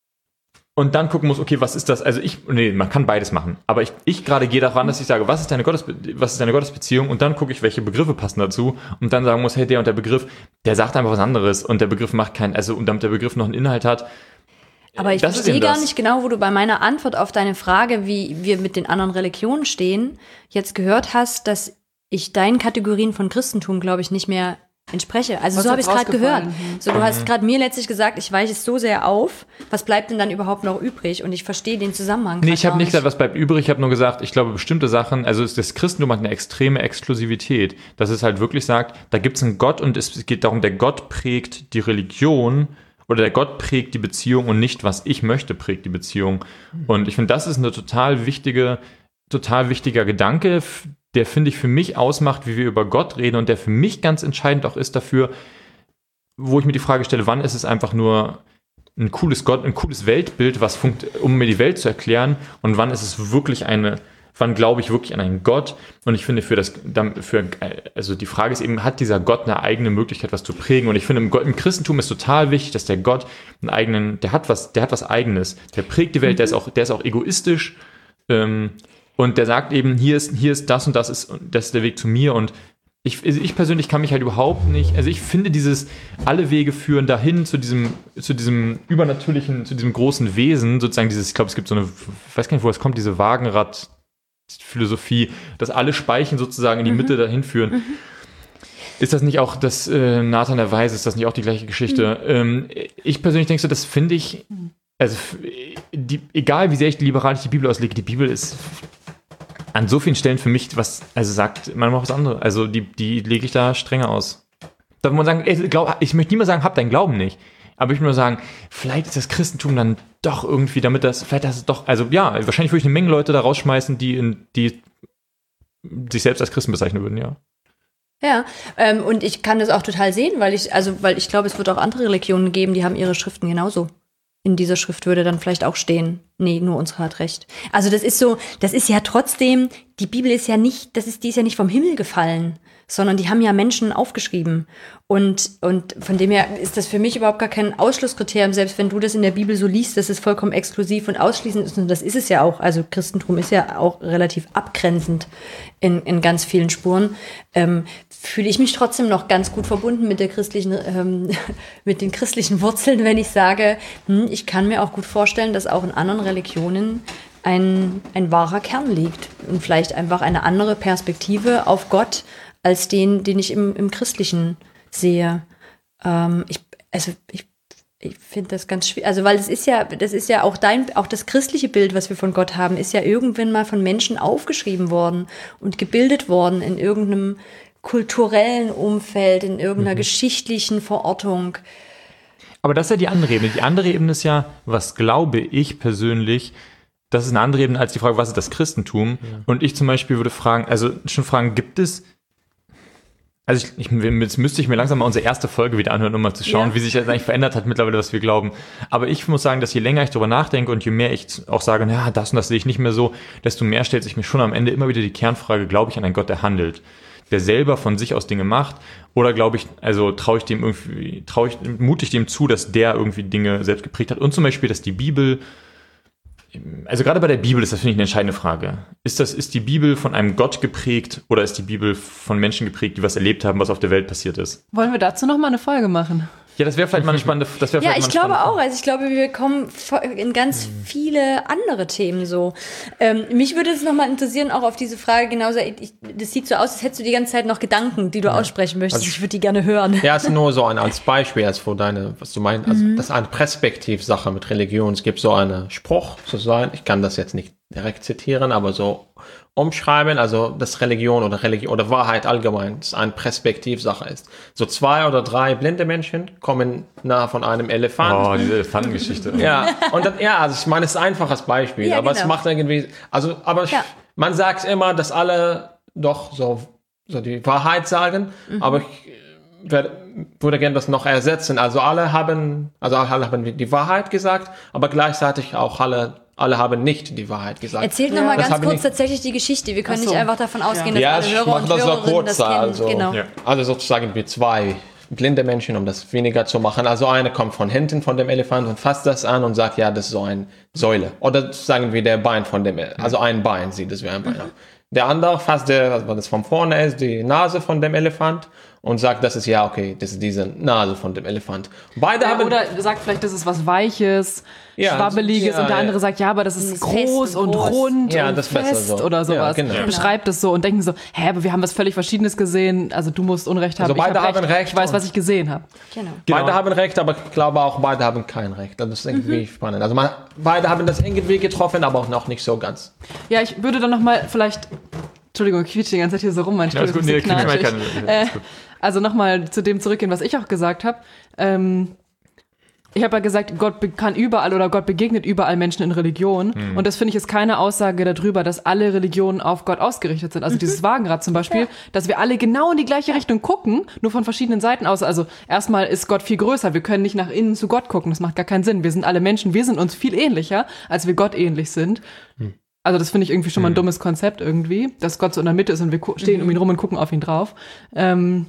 und dann gucken muss, okay, was ist das? Also ich, nee, man kann beides machen. Aber ich, ich gerade gehe daran, dass ich sage, was ist deine Gottesbe- was ist deine Gottesbeziehung? Und dann gucke ich, welche Begriffe passen dazu und dann sagen muss, hey, der und der Begriff, der sagt einfach was anderes und der Begriff macht keinen, also und damit der Begriff noch einen Inhalt hat. Aber ich Das ist verstehe eben gar das. nicht genau, wo du bei meiner Antwort auf deine Frage, wie wir mit den anderen Religionen stehen, jetzt gehört hast, dass ich deinen Kategorien von Christentum, glaube ich, nicht mehr entspreche. Also Was so habe ich jetzt es gerade gehört. rausgefallen? So, du hast gerade mir letztlich gesagt, ich weiche es so sehr auf. Was bleibt denn dann überhaupt noch übrig? Und ich verstehe den Zusammenhang. Nee, grad ich habe gar nicht gesagt, was bleibt übrig. Ich habe nur gesagt, ich glaube, bestimmte Sachen, also es- das Christentum hat eine extreme Exklusivität, dass es halt wirklich sagt, da gibt es einen Gott und es geht darum, der Gott prägt die Religion oder der Gott prägt die Beziehung und nicht, was ich möchte, prägt die Beziehung. Und ich finde, das ist eine total wichtige, total wichtiger Gedanke, f- der, finde ich, für mich ausmacht, wie wir über Gott reden und der für mich ganz entscheidend auch ist dafür, wo ich mir die Frage stelle, wann ist es einfach nur ein cooles Gott, ein cooles Weltbild, was funkt, um mir die Welt zu erklären, und wann ist es wirklich eine, wann glaube ich wirklich an einen Gott? Und ich finde, für das, für, also die Frage ist eben, hat dieser Gott eine eigene Möglichkeit, was zu prägen? Und ich finde, im, Gott, im Christentum ist total wichtig, dass der Gott einen eigenen, der hat was, der hat was Eigenes, der prägt die Welt, der ist auch, der ist auch egoistisch, ähm, und der sagt eben, hier ist, hier ist das und das ist, das ist der Weg zu mir. Und ich, also ich persönlich kann mich halt überhaupt nicht, also ich finde dieses, alle Wege führen dahin zu diesem, zu diesem übernatürlichen, zu diesem großen Wesen, sozusagen dieses, ich glaube, es gibt so eine, ich weiß gar nicht, wo es kommt, diese Wagenrad-Philosophie, dass alle Speichen sozusagen in die Mitte dahin führen. Ist das nicht auch das äh, Nathan der Weise, ist das nicht auch die gleiche Geschichte? Ähm, ich persönlich denke so, das finde ich, also die, egal wie sehr ich liberal die Bibel auslege, die Bibel ist an so vielen Stellen für mich, was, also sagt manchmal was anderes. Also die, die lege ich da strenger aus. Da muss man sagen, ey, glaub, ich möchte niemals sagen, hab deinen Glauben nicht. Aber ich will nur sagen, vielleicht ist das Christentum dann doch irgendwie, damit das, vielleicht das ist doch, also ja, wahrscheinlich würde ich eine Menge Leute da rausschmeißen, die, in, die sich selbst als Christen bezeichnen würden, ja. Ja, ähm, und ich kann das auch total sehen, weil ich, also, weil ich glaube, es wird auch andere Religionen geben, die haben ihre Schriften genauso. In dieser Schrift würde dann vielleicht auch stehen, nee, nur unsere hat recht. Also das ist so, das ist ja trotzdem, die Bibel ist ja nicht, das ist, die ist ja nicht vom Himmel gefallen, sondern die haben ja Menschen aufgeschrieben. Und, und von dem her ist das für mich überhaupt gar kein Ausschlusskriterium, selbst wenn du das in der Bibel so liest, dass es vollkommen exklusiv und ausschließend ist. Und das ist es ja auch. Also Christentum ist ja auch relativ abgrenzend in, in ganz vielen Spuren. Ähm, fühle ich mich trotzdem noch ganz gut verbunden mit der christlichen, ähm, mit den christlichen Wurzeln, wenn ich sage, hm, ich kann mir auch gut vorstellen, dass auch in anderen Religionen ein, ein wahrer Kern liegt und vielleicht einfach eine andere Perspektive auf Gott als den, den ich im, im Christlichen sehe. Ähm, ich, also ich, ich finde das ganz schwierig. Also, weil es ist ja, das ist ja auch dein, auch das christliche Bild, was wir von Gott haben, ist ja irgendwann mal von Menschen aufgeschrieben worden und gebildet worden in irgendeinem kulturellen Umfeld, in irgendeiner mhm. geschichtlichen Verortung. Aber das ist ja die andere Ebene. Die andere Ebene ist ja, was glaube ich persönlich, das ist eine andere Ebene als die Frage, was ist das Christentum? Ja. Und ich zum Beispiel würde fragen, also schon fragen, gibt es, also ich, ich, jetzt müsste ich mir langsam mal unsere erste Folge wieder anhören, um mal zu schauen, ja. wie sich das eigentlich verändert hat mittlerweile, was wir glauben. Aber ich muss sagen, dass je länger ich darüber nachdenke und je mehr ich auch sage, ja, das und das sehe ich nicht mehr so, desto mehr stellt sich mir schon am Ende immer wieder die Kernfrage, glaube ich an einen Gott, der handelt, der selber von sich aus Dinge macht, oder glaube ich, also traue ich dem irgendwie, traue ich, mute ich dem zu, dass der irgendwie Dinge selbst geprägt hat. Und zum Beispiel, dass die Bibel, also gerade bei der Bibel ist das, finde ich, eine entscheidende Frage. Ist das, ist die Bibel von einem Gott geprägt oder ist die Bibel von Menschen geprägt, die was erlebt haben, was auf der Welt passiert ist? Wollen wir dazu noch mal eine Folge machen? Ja, das wäre vielleicht mal eine spannende, das wäre Ja, vielleicht ich mal eine glaube spannende auch. Also ich glaube, wir kommen in ganz viele andere Themen so. Ähm, mich würde es nochmal interessieren, auch auf diese Frage genauso, ich, das sieht so aus, als hättest du die ganze Zeit noch Gedanken, die du ja. aussprechen möchtest. Also ich würde die gerne hören. Ja, es ist nur so ein, als Beispiel, als für deine, was du meinst, also mhm. das ist eine Perspektivsache mit Religion. Es gibt so einen Spruch, sozusagen, ich kann das jetzt nicht direkt zitieren, aber so umschreiben, also dass Religion oder Religion oder Wahrheit allgemein eine Perspektivsache ist. So zwei oder drei blinde Menschen kommen nahe von einem Elefant. Oh, diese Elefantengeschichte. Ja, und dann, ja, also ich meine, es ist ein einfaches Beispiel, ja, aber genau. es macht irgendwie, also, aber ja. man sagt immer, dass alle doch so, so die Wahrheit sagen, mhm. aber ich werde, würde gerne das noch ersetzen. Also alle haben, also alle haben die Wahrheit gesagt, aber gleichzeitig auch alle Alle haben nicht die Wahrheit gesagt. Erzählt ja. nochmal ganz kurz tatsächlich die Geschichte. Wir können so. nicht einfach davon ausgehen, ja. dass ja, alle Hörer und Hörerinnen das kennen. Also, genau. ja. also sozusagen wie zwei blinde Menschen, um das weniger zu machen. Also eine kommt von hinten von dem Elefant und fasst das an und sagt, ja, das ist so eine Säule. Oder sagen wir der Bein von dem, also ein Bein sieht es wie ein Bein. Mhm. Der andere fasst, der, also das von vorne ist, die Nase von dem Elefant und sagt, das ist ja okay, das ist diese Nase von dem Elefant. Beide ja, haben oder sagt vielleicht, das ist was Weiches, ja, Schwabbeliges ja, und der andere ja. sagt, ja, aber das ist, ist groß und groß. rund ja, und das fest so. oder sowas. Ja, genau. Beschreibt es so und denken so, hä, aber wir haben was völlig Verschiedenes gesehen, also du musst Unrecht haben, also beide ich hab haben recht. recht. Ich weiß, was ich gesehen habe. Genau. Beide genau. haben Recht, aber ich glaube auch, beide haben kein Recht. Das ist irgendwie mhm. spannend. Also man, beide haben das irgendwie getroffen, aber auch noch nicht so ganz. Ja, ich würde dann nochmal vielleicht, Entschuldigung, ich quietsche die ganze Zeit hier so rum, mein Stuhl ist ein bisschen knatschig. Äh, also nochmal zu dem zurückgehen, was ich auch gesagt habe. Ähm, ich habe ja gesagt, Gott kann überall oder Gott begegnet überall Menschen in Religion. Mhm. Und das finde ich ist keine Aussage darüber, dass alle Religionen auf Gott ausgerichtet sind. Also mhm. dieses Wagenrad zum Beispiel, ja. dass wir alle genau in die gleiche Richtung gucken, nur von verschiedenen Seiten aus. Also erstmal ist Gott viel größer. Wir können nicht nach innen zu Gott gucken. Das macht gar keinen Sinn. Wir sind alle Menschen. Wir sind uns viel ähnlicher, als wir Gott ähnlich sind. Mhm. Also das finde ich irgendwie schon mal ein dummes Konzept irgendwie, dass Gott so in der Mitte ist und wir stehen mhm. um ihn rum und gucken auf ihn drauf. Ähm,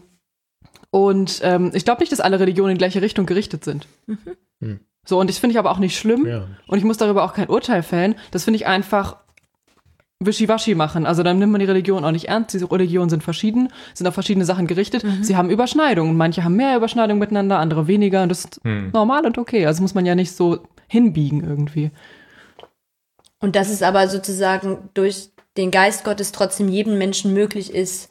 und ähm, ich glaube nicht, dass alle Religionen in die gleiche Richtung gerichtet sind. Mhm. So, und das finde ich aber auch nicht schlimm. Ja. Und ich muss darüber auch kein Urteil fällen. Das finde ich einfach wischiwaschi machen. Also dann nimmt man die Religion auch nicht ernst. Diese Religionen sind verschieden, sind auf verschiedene Sachen gerichtet. Mhm. Sie haben Überschneidungen. Manche haben mehr Überschneidungen miteinander, andere weniger. Und das ist mhm. normal und okay. Also muss man ja nicht so hinbiegen irgendwie. Und dass es aber sozusagen durch den Geist Gottes trotzdem jedem Menschen möglich ist,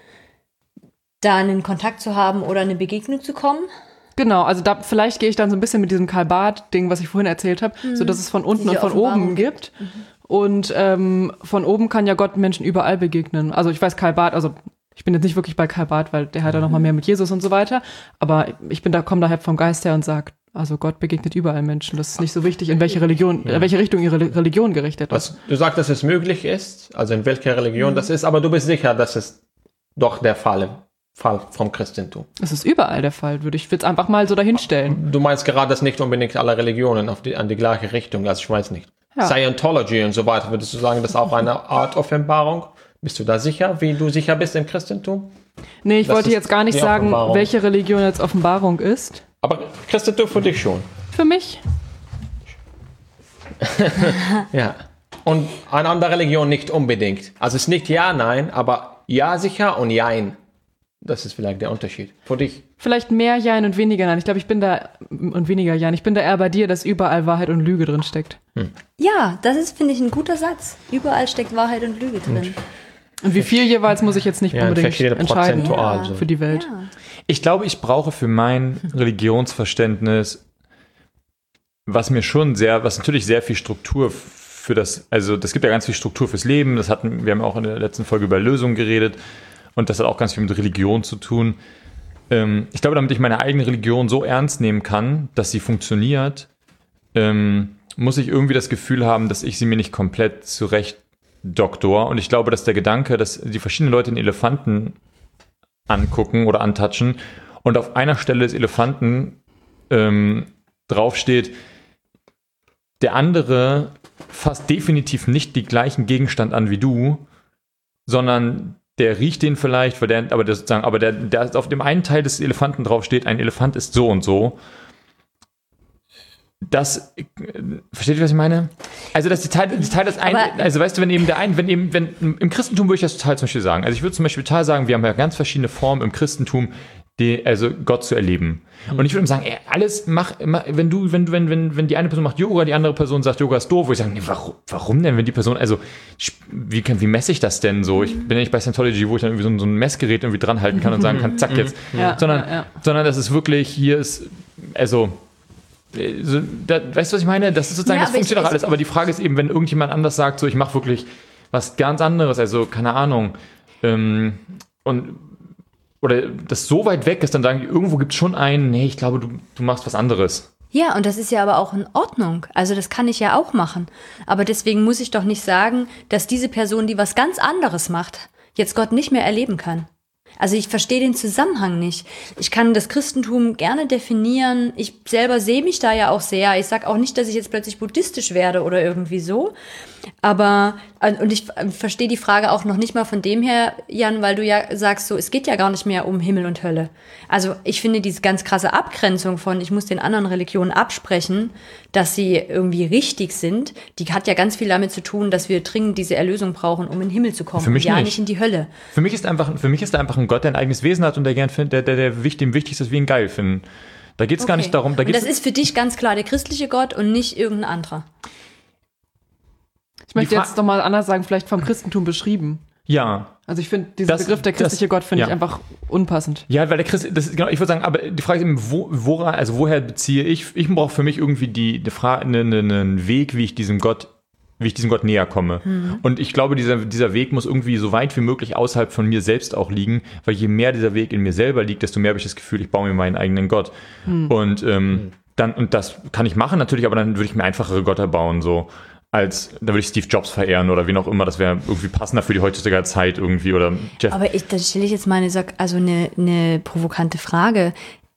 da einen Kontakt zu haben oder eine Begegnung zu kommen? Genau, also da vielleicht gehe ich dann so ein bisschen mit diesem Karl Barth-Ding, was ich vorhin erzählt habe, mhm. so dass es von unten Diese und von oben gibt. Mhm. Und ähm, von oben kann ja Gott Menschen überall begegnen. Also ich weiß, Karl Barth, also ich bin jetzt nicht wirklich bei Karl Barth, weil der hat ja noch mal mehr mit Jesus und so weiter. Aber ich bin da, komme daher vom Geist her und sage, also Gott begegnet überall Menschen. Das ist nicht so wichtig, in welche Religion, ja. in welche Richtung ihre Religion gerichtet ist. Was, du sagst, dass es möglich ist, also in welcher Religion mhm. das ist, aber du bist sicher, dass es doch der Fall, Fall vom Christentum. Es ist überall der Fall, würde ich jetzt einfach mal so dahinstellen. Du meinst gerade, dass nicht unbedingt alle Religionen auf die, an die gleiche Richtung, also ich weiß nicht. Ja. Scientology und so weiter, würdest du sagen, das ist auch eine Art Offenbarung? Bist du da sicher, wie du sicher bist im Christentum? Nee, ich das wollte jetzt gar nicht sagen, welche Religion jetzt Offenbarung ist. Aber Christentum für dich schon? Für mich. Ja. Und eine andere Religion nicht unbedingt. Also es ist nicht ja, nein, aber ja sicher und jein. Das ist vielleicht der Unterschied. Für dich? Vielleicht mehr Jein und weniger Nein. Ich glaube, ich bin da, und weniger Jein. Ich bin da eher bei dir, dass überall Wahrheit und Lüge drin steckt. Hm. Ja, das ist, finde ich, ein guter Satz. Überall steckt Wahrheit und Lüge drin. Und, und wie viel jeweils muss ich jetzt nicht ja, unbedingt entscheiden ja. für die Welt. Ja. Ich glaube, ich brauche für mein Religionsverständnis was mir schon sehr, was natürlich sehr viel Struktur für das, also das gibt ja ganz viel Struktur fürs Leben, das hatten, wir haben auch in der letzten Folge über Lösungen geredet und das hat auch ganz viel mit Religion zu tun. Ähm, ich glaube, damit ich meine eigene Religion so ernst nehmen kann, dass sie funktioniert, ähm, muss ich irgendwie das Gefühl haben, dass ich sie mir nicht komplett zurecht doktor. Und ich glaube, dass der Gedanke, dass die verschiedenen Leute den Elefanten angucken oder antatschen und auf einer Stelle des Elefanten ähm, draufsteht, der andere fasst definitiv nicht den gleichen Gegenstand an wie du, sondern der riecht den vielleicht, weil der, aber der sozusagen, aber der, der auf dem einen Teil des Elefanten draufsteht, ein Elefant ist so und so. Das, äh, versteht ihr, was ich meine? Also, dass die Teile, die Teile des einen, also weißt du, wenn eben der ein, wenn eben, wenn, im Christentum würde ich das total zum Beispiel sagen. Also ich würde zum Beispiel total sagen, wir haben ja ganz verschiedene Formen im Christentum, die, also Gott zu erleben. Mhm. Und ich würde ihm sagen, ey, alles mach, mach, wenn du, wenn du, wenn, wenn, wenn die eine Person macht Yoga, die andere Person sagt, Yoga ist doof, wo ich sage, nee, warum, warum denn, wenn die Person, also, wie, wie messe ich das denn so? Ich bin ja nicht bei Scientology, wo ich dann irgendwie so ein, so ein Messgerät irgendwie dran halten kann und sagen kann, zack, jetzt. Ja, sondern, ja, ja. sondern das ist wirklich, hier ist, also, so, da, weißt du, was ich meine? Das ist sozusagen, Ja, das funktioniert ich- auch alles, aber die Frage ist eben, wenn irgendjemand anders sagt, so, ich mache wirklich was ganz anderes, also, keine Ahnung, ähm, und oder das so weit weg ist, dann sagen die, irgendwo gibt es schon einen, nee, ich glaube, du, du machst was anderes. Ja, und das ist ja aber auch in Ordnung. Also das kann ich ja auch machen. Aber deswegen muss ich doch nicht sagen, dass diese Person, die was ganz anderes macht, jetzt Gott nicht mehr erleben kann. Also ich verstehe den Zusammenhang nicht. Ich kann das Christentum gerne definieren. Ich selber sehe mich da ja auch sehr. Ich sage auch nicht, dass ich jetzt plötzlich buddhistisch werde oder irgendwie so. Aber, und ich verstehe die Frage auch noch nicht mal von dem her, Jan, weil du ja sagst, so, es geht ja gar nicht mehr um Himmel und Hölle. Also ich finde diese ganz krasse Abgrenzung von, ich muss den anderen Religionen absprechen, dass sie irgendwie richtig sind, die hat ja ganz viel damit zu tun, dass wir dringend diese Erlösung brauchen, um in den Himmel zu kommen. Für mich und ja nicht. nicht in die Hölle. Für mich ist einfach, für mich ist da einfach ein Gott, der ein eigenes Wesen hat und der gern findet, der, der, der wichtig, dem wichtig ist, dass wir ihn geil finden. Da geht es gar Okay. nicht darum, da und geht's, das ist für dich ganz klar der christliche Gott und nicht irgendein anderer. Ich möchte Die Fra- jetzt nochmal anders sagen, vielleicht vom Christentum beschrieben. ja. Also ich finde, diesen Das- Begriff der christliche das- Gott finde ja. ich einfach unpassend. Ja, weil der Christ, das ist, genau, ich würde sagen, aber die Frage ist eben, wo, wora, also woher beziehe ich, ich brauche für mich irgendwie die, die Frage, einen, einen Weg, wie ich diesem Gott, wie ich diesem Gott näher komme. Mhm. Und ich glaube, dieser, dieser Weg muss irgendwie so weit wie möglich außerhalb von mir selbst auch liegen, weil je mehr dieser Weg in mir selber liegt, desto mehr habe ich das Gefühl, ich baue mir meinen eigenen Gott. Mhm. Und ähm, dann, und das kann ich machen natürlich, aber dann würde ich mir einfachere Götter bauen, so. Als, da würde ich Steve Jobs verehren oder wen auch immer, das wäre irgendwie passender für die heutige Zeit irgendwie oder Jeff. Aber ich, da stelle ich jetzt mal eine, Sag- also eine, eine provokante Frage.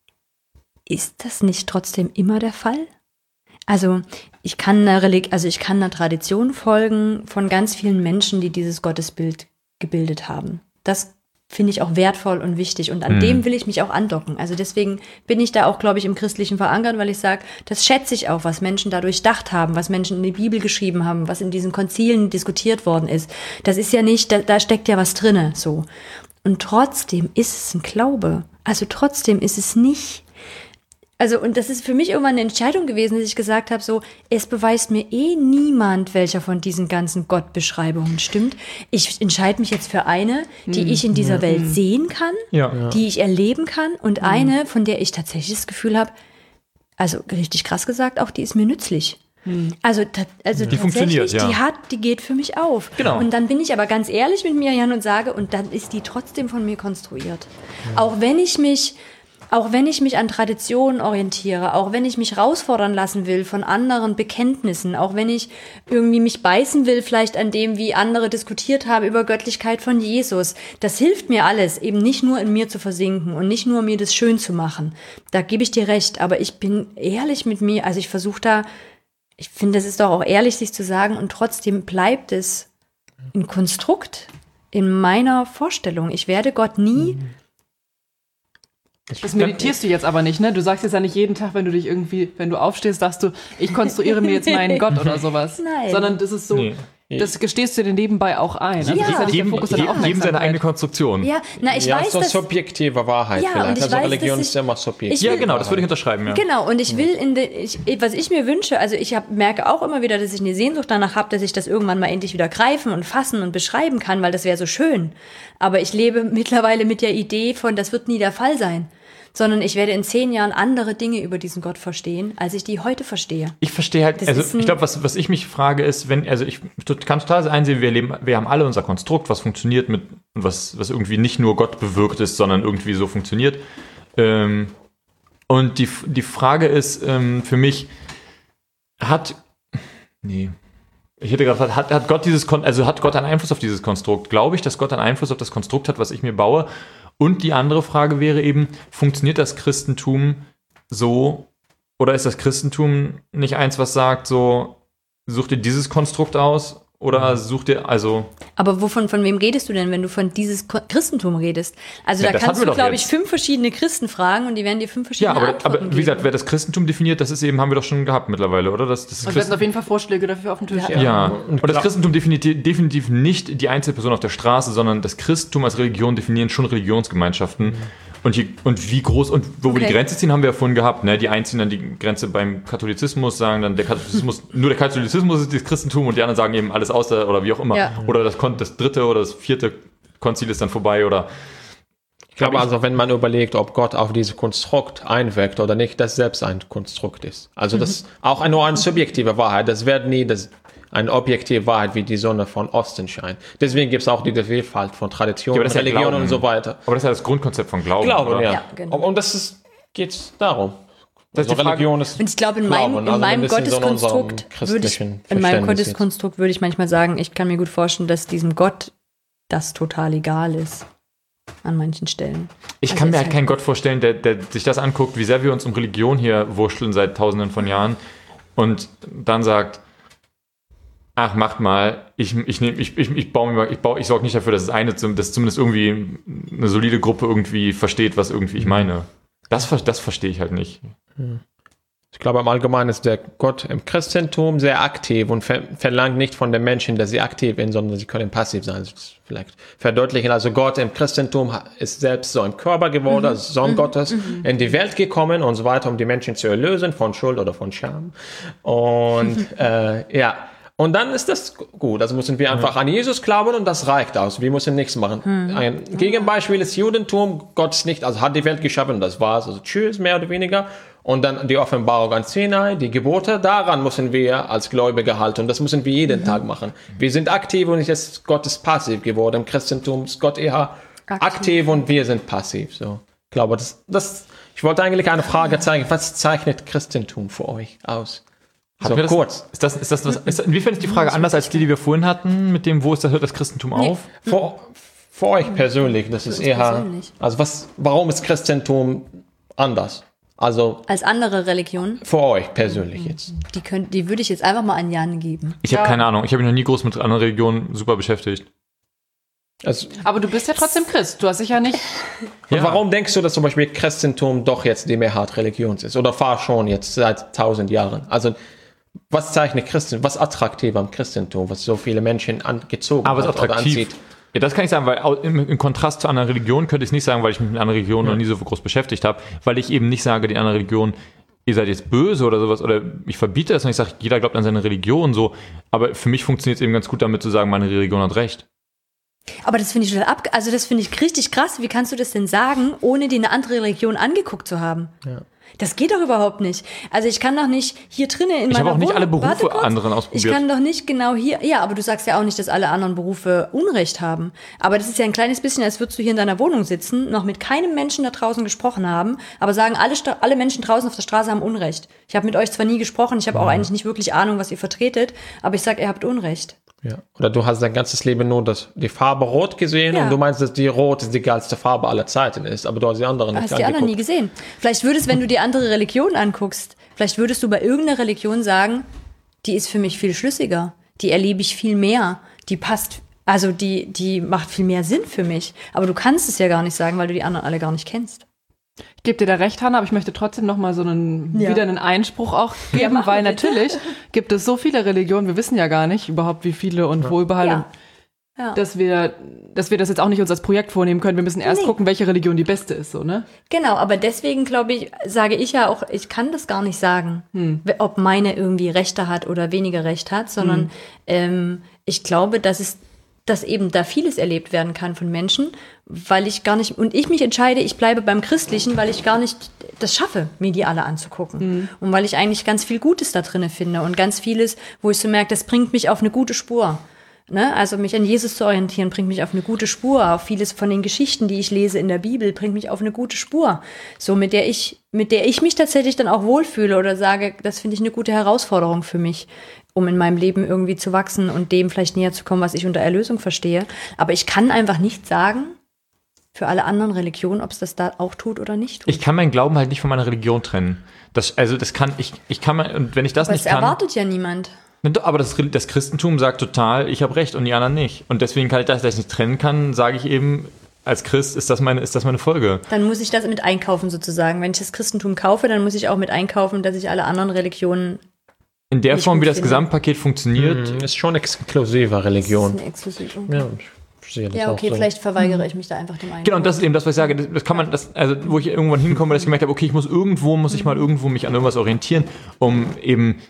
Ist das nicht trotzdem immer der Fall? Also ich kann einer Relig- also ich kann einer Tradition folgen von ganz vielen Menschen, die dieses Gottesbild gebildet haben. Das finde ich auch wertvoll und wichtig und an Mhm. dem will ich mich auch andocken. Also deswegen bin ich da auch, glaube ich, im Christlichen verankert, weil ich sage, das schätze ich auch, was Menschen da durchdacht haben, was Menschen in die Bibel geschrieben haben, was in diesen Konzilen diskutiert worden ist. Das ist ja nicht, da, da steckt ja was drinne, so. Und trotzdem ist es ein Glaube. Also trotzdem ist es nicht. Also, und das ist für mich irgendwann eine Entscheidung gewesen, dass ich gesagt habe, so, es beweist mir eh niemand, welcher von diesen ganzen Gottbeschreibungen stimmt. Ich entscheide mich jetzt für eine, die ich in dieser Welt sehen kann, Ja. Ja. die ich erleben kann und eine, von der ich tatsächlich das Gefühl habe, also richtig krass gesagt, auch die ist mir nützlich. Also, ta- also Die funktioniert, tatsächlich, ja. die hat, die geht für mich auf. Genau. Und dann bin ich aber ganz ehrlich mit mir, Jan, und sage, und dann ist die trotzdem von mir konstruiert. Auch wenn ich mich, auch wenn ich mich an Traditionen orientiere, auch wenn ich mich herausfordern lassen will von anderen Bekenntnissen, auch wenn ich irgendwie mich beißen will vielleicht an dem, wie andere diskutiert haben über Göttlichkeit von Jesus. Das hilft mir alles, eben nicht nur in mir zu versinken und nicht nur mir das schön zu machen. Da gebe ich dir recht, aber ich bin ehrlich mit mir, also ich versuche da, ich finde, es ist doch auch ehrlich, sich zu sagen, und trotzdem bleibt es ein Konstrukt in meiner Vorstellung. Ich werde Gott nie. Das meditierst du jetzt aber nicht, ne? Du sagst jetzt ja nicht jeden Tag, wenn du dich irgendwie, wenn du aufstehst, sagst du, ich konstruiere mir jetzt meinen Gott oder sowas. Nein. Sondern das ist so, Nee. das gestehst du dir nebenbei auch ein. Also das ist ja nicht der Jedem, Fokus deiner jedem, jedem seine eigene Aufmerksamkeit. Konstruktion. Ja, na, ich ja, weiß, so dass. subjektive Wahrheit Ja, und vielleicht. ich Also weiß, Religion dass ist ich- immer subjektiv. ich Ja, will- genau, das würde ich unterschreiben, ja. Genau, und ich will in de, ich, was ich mir wünsche, also ich hab, merke auch immer wieder, dass ich eine Sehnsucht danach habe, dass ich das irgendwann mal endlich wieder greifen und fassen und beschreiben kann, weil das wäre so schön. Aber ich lebe mittlerweile mit der Idee von, das wird nie der Fall sein. sondern ich werde in zehn Jahren andere Dinge über diesen Gott verstehen, als ich die heute verstehe. Ich verstehe halt, Das also ist ein- ich glaube, was, was ich mich frage ist, wenn, also ich kann total einsehen, wir leben, wir haben alle unser Konstrukt, was funktioniert mit, was, was irgendwie nicht nur Gott bewirkt ist, sondern irgendwie so funktioniert. Ähm, und die, die Frage ist ähm, für mich, hat, nee, ich hätte gerade gefragt, hat, hat Gott dieses, Kon- also hat Gott einen Einfluss auf dieses Konstrukt? Glaube ich, dass Gott einen Einfluss auf das Konstrukt hat, was ich mir baue? Und die andere Frage wäre eben, funktioniert das Christentum so, oder ist das Christentum nicht eins, was sagt, so, such dir dieses Konstrukt aus, oder such dir, also... Aber wovon, von wem redest du denn, wenn du von dieses Ko- Christentum redest? Also Ja, da das kannst hatten wir du, doch glaube ich, jetzt. fünf verschiedene Christen fragen und die werden dir fünf Ja, verschiedene aber, Antworten aber wie gesagt, geben. wer das Christentum definiert, das ist eben, haben wir doch schon gehabt mittlerweile, oder? Das, das Und wir hatten auf jeden Fall Vorschläge dafür auf dem Tisch. Ja. Ja, Und und das klar- Christentum definiert definitiv nicht die Einzelperson auf der Straße, sondern das Christentum als Religion definieren schon Religionsgemeinschaften. Und, hier, und wie groß und wo wir Okay. die Grenze ziehen, haben wir ja vorhin gehabt. Ne? Die einen ziehen dann die Grenze beim Katholizismus, sagen dann, der Katholizismus, nur der Katholizismus ist das Christentum und die anderen sagen eben alles außer oder wie auch immer. Ja. Oder das, Kon- das dritte oder das vierte Konzil ist dann vorbei oder. Ich glaube also, wenn man überlegt, ob Gott auf dieses Konstrukt einwirkt oder nicht, das selbst ein Konstrukt ist. Also das ist auch nur eine subjektive Wahrheit. Das wird nie das, eine objektive Wahrheit, wie die Sonne von Osten scheint. Deswegen gibt es auch diese Vielfalt von Traditionen, Ja, aber das ist ja Religionen Glauben. und so weiter. Aber das ist ja das Grundkonzept von Glauben. Glauben, oder? ja. Ja, genau. Und das ist, geht's darum. Das ist Also die Frage- Religion ist Und ich glaube, in meinem, Glauben, in also meinem ein bisschen so in unserem Gotteskonstrukt würde ich, christlichen in meinem Verständnis Gotteskonstrukt würde ich manchmal sagen, ich kann mir gut vorstellen, dass diesem Gott das total egal ist. An manchen Stellen. Ich Also kann ist mir halt halt- keinen Gott vorstellen, der, der sich das anguckt, wie sehr wir uns um Religion hier wurschteln seit tausenden von Jahren und dann sagt, ach, macht mal, ich, ich, nehm, ich, ich, ich baue mir mal, ich, baue, ich sorge nicht dafür, dass es eine, dass zumindest irgendwie eine solide Gruppe irgendwie versteht, was irgendwie ich meine. Das, ver- das verstehe ich halt nicht. Ich glaube, im Allgemeinen ist der Gott im Christentum sehr aktiv und ver verlangt nicht von den Menschen, dass sie aktiv sind, sondern sie können passiv sein. Das ist vielleicht verdeutlichen. Also Gott im Christentum ha- ist selbst so im Körper geworden, als Sohn Gottes in die Welt gekommen und so weiter, um die Menschen zu erlösen von Schuld oder von Scham. Und äh, ja, und dann ist das gut. Also müssen wir einfach an Jesus glauben und das reicht aus. Wir müssen nichts machen. Ein Gegenbeispiel ist Judentum. Gott ist nicht, also hat die Welt geschaffen und das war's. Also tschüss, mehr oder weniger. Und dann die Offenbarung an Sinai, die Gebote, daran müssen wir als Gläubige halten. Und das müssen wir jeden Tag machen. Wir sind aktiv und jetzt Gott ist passiv geworden. Im Christentum ist Gott eher aktiv, aktiv und wir sind passiv. So, ich glaube, das, das, ich wollte eigentlich eine Frage zeigen. Was zeichnet Christentum für euch aus? Hatten So wir das, kurz. Ist das, ist das was, ist, inwiefern ist die Frage anders als die, die wir vorhin hatten, mit dem, wo ist das, hört das Christentum auf? Für, für euch persönlich, das ist uns eher, persönlich. also was, warum ist Christentum anders? Also Als andere Religionen, für euch persönlich jetzt. die, könnt, die würde ich jetzt einfach mal an Jan geben. Ich habe keine Ahnung. Ich habe mich noch nie groß mit anderen Religionen super beschäftigt. Also, Aber du bist ja trotzdem Christ. Du hast dich ja nicht. und warum denkst du, dass zum Beispiel Christentum doch jetzt die Mehrheit Religions ist? Oder war schon jetzt seit tausend Jahren? Also was zeichnet Christentum, was attraktiv am Christentum, was so viele Menschen angezogen Aber es ist hat oder attraktiv. anzieht? Ja, das kann ich sagen, weil au- im, im Kontrast zu anderen Religionen könnte ich es nicht sagen, weil ich mich mit anderen Religionen Ja. noch nie so groß beschäftigt habe, weil ich eben nicht sage, die anderen Religionen, ihr seid jetzt böse oder sowas, oder ich verbiete das und ich sage, jeder glaubt an seine Religion so, aber für mich funktioniert es eben ganz gut damit zu sagen, meine Religion hat recht. Aber das finde ich total ab, also das finde ich richtig krass. Wie kannst du das denn sagen, ohne dir eine andere Religion angeguckt zu haben? Ja. Das geht doch überhaupt nicht. Also ich kann doch nicht hier drinnen in Ich meiner habe auch nicht Wohnung, alle Berufe warte kurz, anderen ich ausprobiert. kann doch nicht genau hier, ja, aber du sagst ja auch nicht, dass alle anderen Berufe Unrecht haben. Aber das ist ja ein kleines bisschen, als würdest du hier in deiner Wohnung sitzen, noch mit keinem Menschen da draußen gesprochen haben, aber sagen, alle, Sta- alle Menschen draußen auf der Straße haben Unrecht. Ich habe mit euch zwar nie gesprochen, ich habe auch eigentlich nicht wirklich Ahnung, was ihr vertretet, aber ich sage, ihr habt Unrecht. Ja. Oder du hast dein ganzes Leben nur das, die Farbe Rot gesehen Ja. und du meinst, dass die Rot ist die geilste Farbe aller Zeiten ist, aber du hast die anderen Du nicht hast die anderen nie angeguckt. gesehen. Vielleicht würdest, wenn du die andere Religion anguckst, vielleicht würdest du bei irgendeiner Religion sagen, die ist für mich viel schlüssiger, die erlebe ich viel mehr, die passt, also die, die macht viel mehr Sinn für mich. Aber du kannst es ja gar nicht sagen, weil du die anderen alle gar nicht kennst. Ich gebe dir da recht, Hanna, aber ich möchte trotzdem noch mal so einen, Ja. wieder einen Einspruch auch geben, mach weil mal bitte. natürlich gibt es so viele Religionen, wir wissen ja gar nicht überhaupt, wie viele und wo überall, Ja. Ja. dass wir, dass wir das jetzt auch nicht uns als Projekt vornehmen können. Wir müssen erst Nee. gucken, welche Religion die beste ist, so, ne? Genau, aber deswegen glaube ich, sage ich ja auch, ich kann das gar nicht sagen, ob meine irgendwie Rechte hat oder weniger Recht hat, sondern ähm, ich glaube, dass es dass eben da vieles erlebt werden kann von Menschen, weil ich gar nicht, und ich mich entscheide, ich bleibe beim Christlichen, weil ich gar nicht das schaffe, mir die alle anzugucken. Mhm. Und weil ich eigentlich ganz viel Gutes da drin finde und ganz vieles, wo ich so merke, das bringt mich auf eine gute Spur. Ne? Also mich an Jesus zu orientieren, bringt mich auf eine gute Spur. Auch vieles von den Geschichten, die ich lese in der Bibel, bringt mich auf eine gute Spur. So, mit der ich, mit der ich mich tatsächlich dann auch wohlfühle oder sage, das finde ich eine gute Herausforderung für mich, um in meinem Leben irgendwie zu wachsen und dem vielleicht näher zu kommen, was ich unter Erlösung verstehe. Aber ich kann einfach nicht sagen, für alle anderen Religionen, ob es das da auch tut oder nicht tut. Ich kann meinen Glauben halt nicht von meiner Religion trennen. Das, also das kann, ich, ich kann mein, und wenn ich das aber nicht das kann... erwartet ja niemand. Aber das, das Christentum sagt total, ich habe recht und die anderen nicht. Und deswegen kann ich das, dass ich nicht trennen kann, sage ich eben, als Christ ist das meine, ist das meine Folge. Dann muss ich das mit einkaufen sozusagen. Wenn ich das Christentum kaufe, dann muss ich auch mit einkaufen, dass ich alle anderen Religionen in der Form, wie das finde. Gesamtpaket funktioniert. Mhm, ist schon exklusive Religion. Das ist eine exklusive. Ja, ich sehe das Ja, okay, auch so. vielleicht verweigere ich mich da einfach dem einen. Genau, und das ist eben das, was ich sage. Das, das kann man, das, also wo ich irgendwann hinkomme, dass ich gemerkt habe, okay, ich muss irgendwo, muss ich mal irgendwo mich an irgendwas orientieren, um eben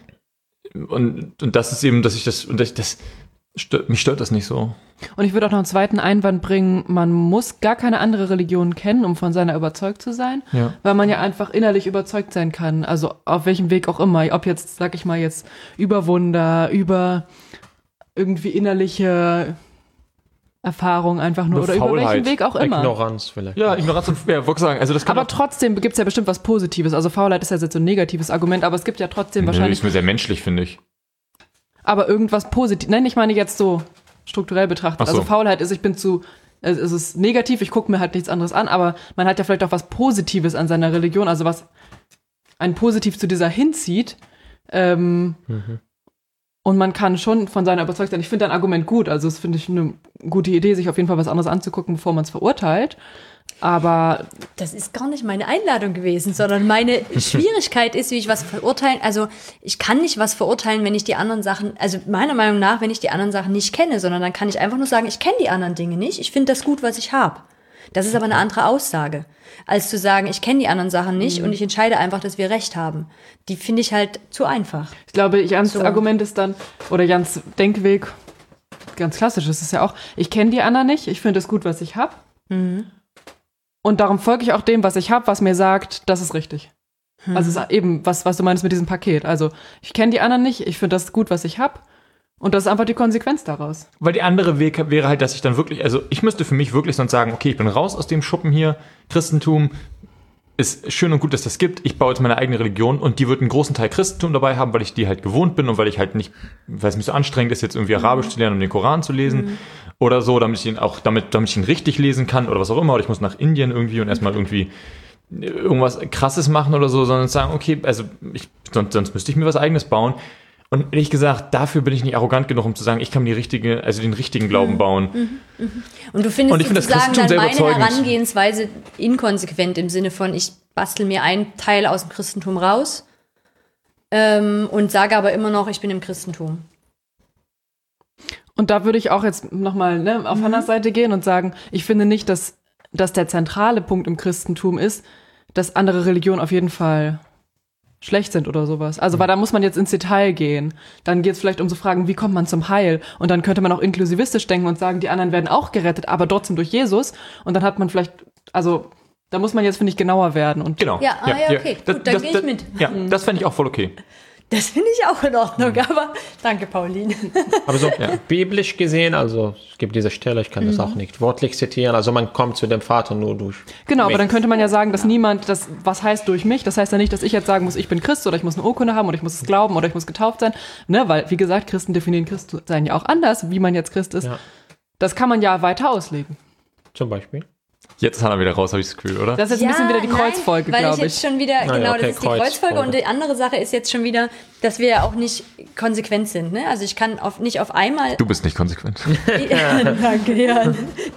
und, und das ist eben, dass ich das, und das, das stört, mich stört das nicht so. Und ich würde auch noch einen zweiten Einwand bringen, man muss gar keine andere Religion kennen, um von seiner überzeugt zu sein, Ja. weil man ja einfach innerlich überzeugt sein kann, also auf welchem Weg auch immer, ob jetzt, sag ich mal jetzt, über Wunder, über irgendwie innerliche Erfahrung einfach nur, Nur oder über Faulheit, welchen Weg auch immer. Ignoranz vielleicht. Ja, Ignoranz und, ja, wollte sagen, also das kann Aber auch, trotzdem gibt es ja bestimmt was Positives, also Faulheit ist ja jetzt so ein negatives Argument, aber es gibt ja trotzdem nö, wahrscheinlich, ist mir sehr menschlich, finde ich. aber irgendwas Positives, nein, ich meine jetzt so strukturell betrachtet, Ach so. also Faulheit ist, ich bin zu, es ist negativ, ich gucke mir halt nichts anderes an, aber man hat ja vielleicht auch was Positives an seiner Religion, also was einen positiv zu dieser hinzieht, ähm, Mhm. und man kann schon von seiner überzeugt sein. Ich finde dein Argument gut, also das finde ich eine gute Idee, sich auf jeden Fall was anderes anzugucken, bevor man es verurteilt, aber Das ist gar nicht meine Einladung gewesen, sondern meine Schwierigkeit ist, wie ich was verurteilen, also ich kann nicht was verurteilen, wenn ich die anderen Sachen, also meiner Meinung nach, wenn ich die anderen Sachen nicht kenne, sondern dann kann ich einfach nur sagen, ich kenne die anderen Dinge nicht, ich finde das gut, was ich habe. Das ist aber eine andere Aussage, als zu sagen, ich kenne die anderen Sachen nicht und ich entscheide einfach, dass wir recht haben. Die finde ich halt zu einfach. ich glaube, Jans So. Argument ist dann, oder Jans Denkweg, ganz klassisch ist es ja auch, ich kenne die anderen nicht, ich finde es gut, was ich habe. Und darum folge ich auch dem, was ich habe, was mir sagt, das ist richtig. Also es ist eben, was, was du meinst mit diesem Paket. Also ich kenne die anderen nicht, ich finde das gut, was ich habe. Und das ist einfach die Konsequenz daraus. Weil der andere Weg wäre halt, dass ich dann wirklich, also ich müsste für mich wirklich sonst sagen, okay, ich bin raus aus dem Schuppen hier, Christentum, ist schön und gut, dass das gibt. Ich baue jetzt meine eigene Religion und die wird einen großen Teil Christentum dabei haben, weil ich die halt gewohnt bin und weil ich halt nicht, weil es mich so anstrengend ist, jetzt irgendwie Arabisch zu lernen, um den Koran zu lesen mhm. oder so, damit ich ihn auch, damit, damit ich ihn richtig lesen kann oder was auch immer. Oder ich muss nach Indien irgendwie und erstmal irgendwie irgendwas Krasses machen oder so, sondern sagen, okay, also ich, sonst, sonst müsste ich mir was Eigenes bauen. Und ehrlich gesagt, dafür bin ich nicht arrogant genug, um zu sagen, ich kann die richtige, also den richtigen Glauben bauen. Mhm, mhm. Und du findest Und ich finde das sozusagen Christentum dann sehr meine überzeugend. Herangehensweise inkonsequent im Sinne von, ich bastel mir einen Teil aus dem Christentum raus ähm, und sage aber immer noch, ich bin im Christentum. Und da würde ich auch jetzt nochmal ne, auf Hannas Seite gehen und sagen, ich finde nicht, dass, dass der zentrale Punkt im Christentum ist, dass andere Religionen auf jeden Fall schlecht sind oder sowas. Also, weil da muss man jetzt ins Detail gehen. Dann geht es vielleicht um so Fragen, wie kommt man zum Heil? Und dann könnte man auch inklusivistisch denken und sagen, die anderen werden auch gerettet, aber trotzdem durch Jesus. Und dann hat man vielleicht, also, da muss man jetzt, finde ich, genauer werden. Und Genau. Ja, ah, ja, okay, gut, dann gehe ich mit. Ja, das fände ich auch voll okay. Das finde ich auch in Ordnung, aber danke, Pauline. Aber so biblisch gesehen, also es gibt diese Stelle, ich kann das auch nicht wörtlich zitieren, also man kommt zu dem Vater nur durch genau, mich. aber dann könnte man ja sagen, dass niemand, das, was heißt durch mich, das heißt ja nicht, dass ich jetzt sagen muss, ich bin Christ oder ich muss eine Urkunde haben oder ich muss es glauben oder ich muss getauft sein, ne, weil, wie gesagt, Christen definieren Christsein ja auch anders, wie man jetzt Christ ist. Ja. Das kann man ja weiter auslegen. Zum Beispiel. Jetzt ist Hannah wieder raus, habe ich das Gefühl, oder? Das ist jetzt ein bisschen wieder die Kreuzfolge, weil ich glaube jetzt ich. schon wieder, ja, genau, okay, das ist die Kreuzfolge Kreuzfolge. und die andere Sache ist jetzt schon wieder, dass wir ja auch nicht konsequent sind, ne? Also ich kann auf, nicht auf einmal... Du bist nicht konsequent. Danke, ja.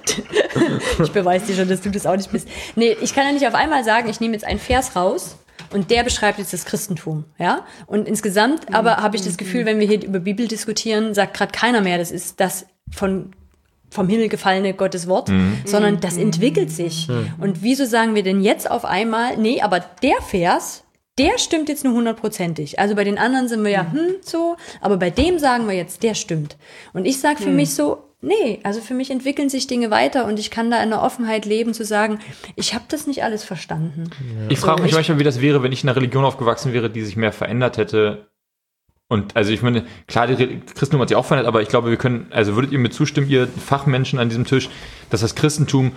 Ich beweise dir schon, dass du das auch nicht bist. Nee, ich kann ja nicht auf einmal sagen, ich nehme jetzt einen Vers raus und der beschreibt jetzt das Christentum, ja? Und insgesamt aber habe ich das Gefühl, wenn wir hier über Bibel diskutieren, sagt gerade keiner mehr, das ist das von vom Himmel gefallene Gottes Wort, mhm. sondern das entwickelt sich. Mhm. Und wieso sagen wir denn jetzt auf einmal, nee, aber der Vers, der stimmt jetzt nur hundertprozentig. Also bei den anderen sind wir ja, hm, so, aber bei dem sagen wir jetzt, der stimmt. Und ich sage für mhm. mich so, Nee, also für mich entwickeln sich Dinge weiter und ich kann da in der Offenheit leben, zu sagen, ich habe das nicht alles verstanden. Ich So, frage mich ich- manchmal, wie das wäre, wenn ich in einer Religion aufgewachsen wäre, die sich mehr verändert hätte. Und also ich meine, klar, die Re- Christentum hat sich auch verändert, aber ich glaube, wir können, also würdet ihr mir zustimmen, ihr Fachmenschen an diesem Tisch, dass das Christentum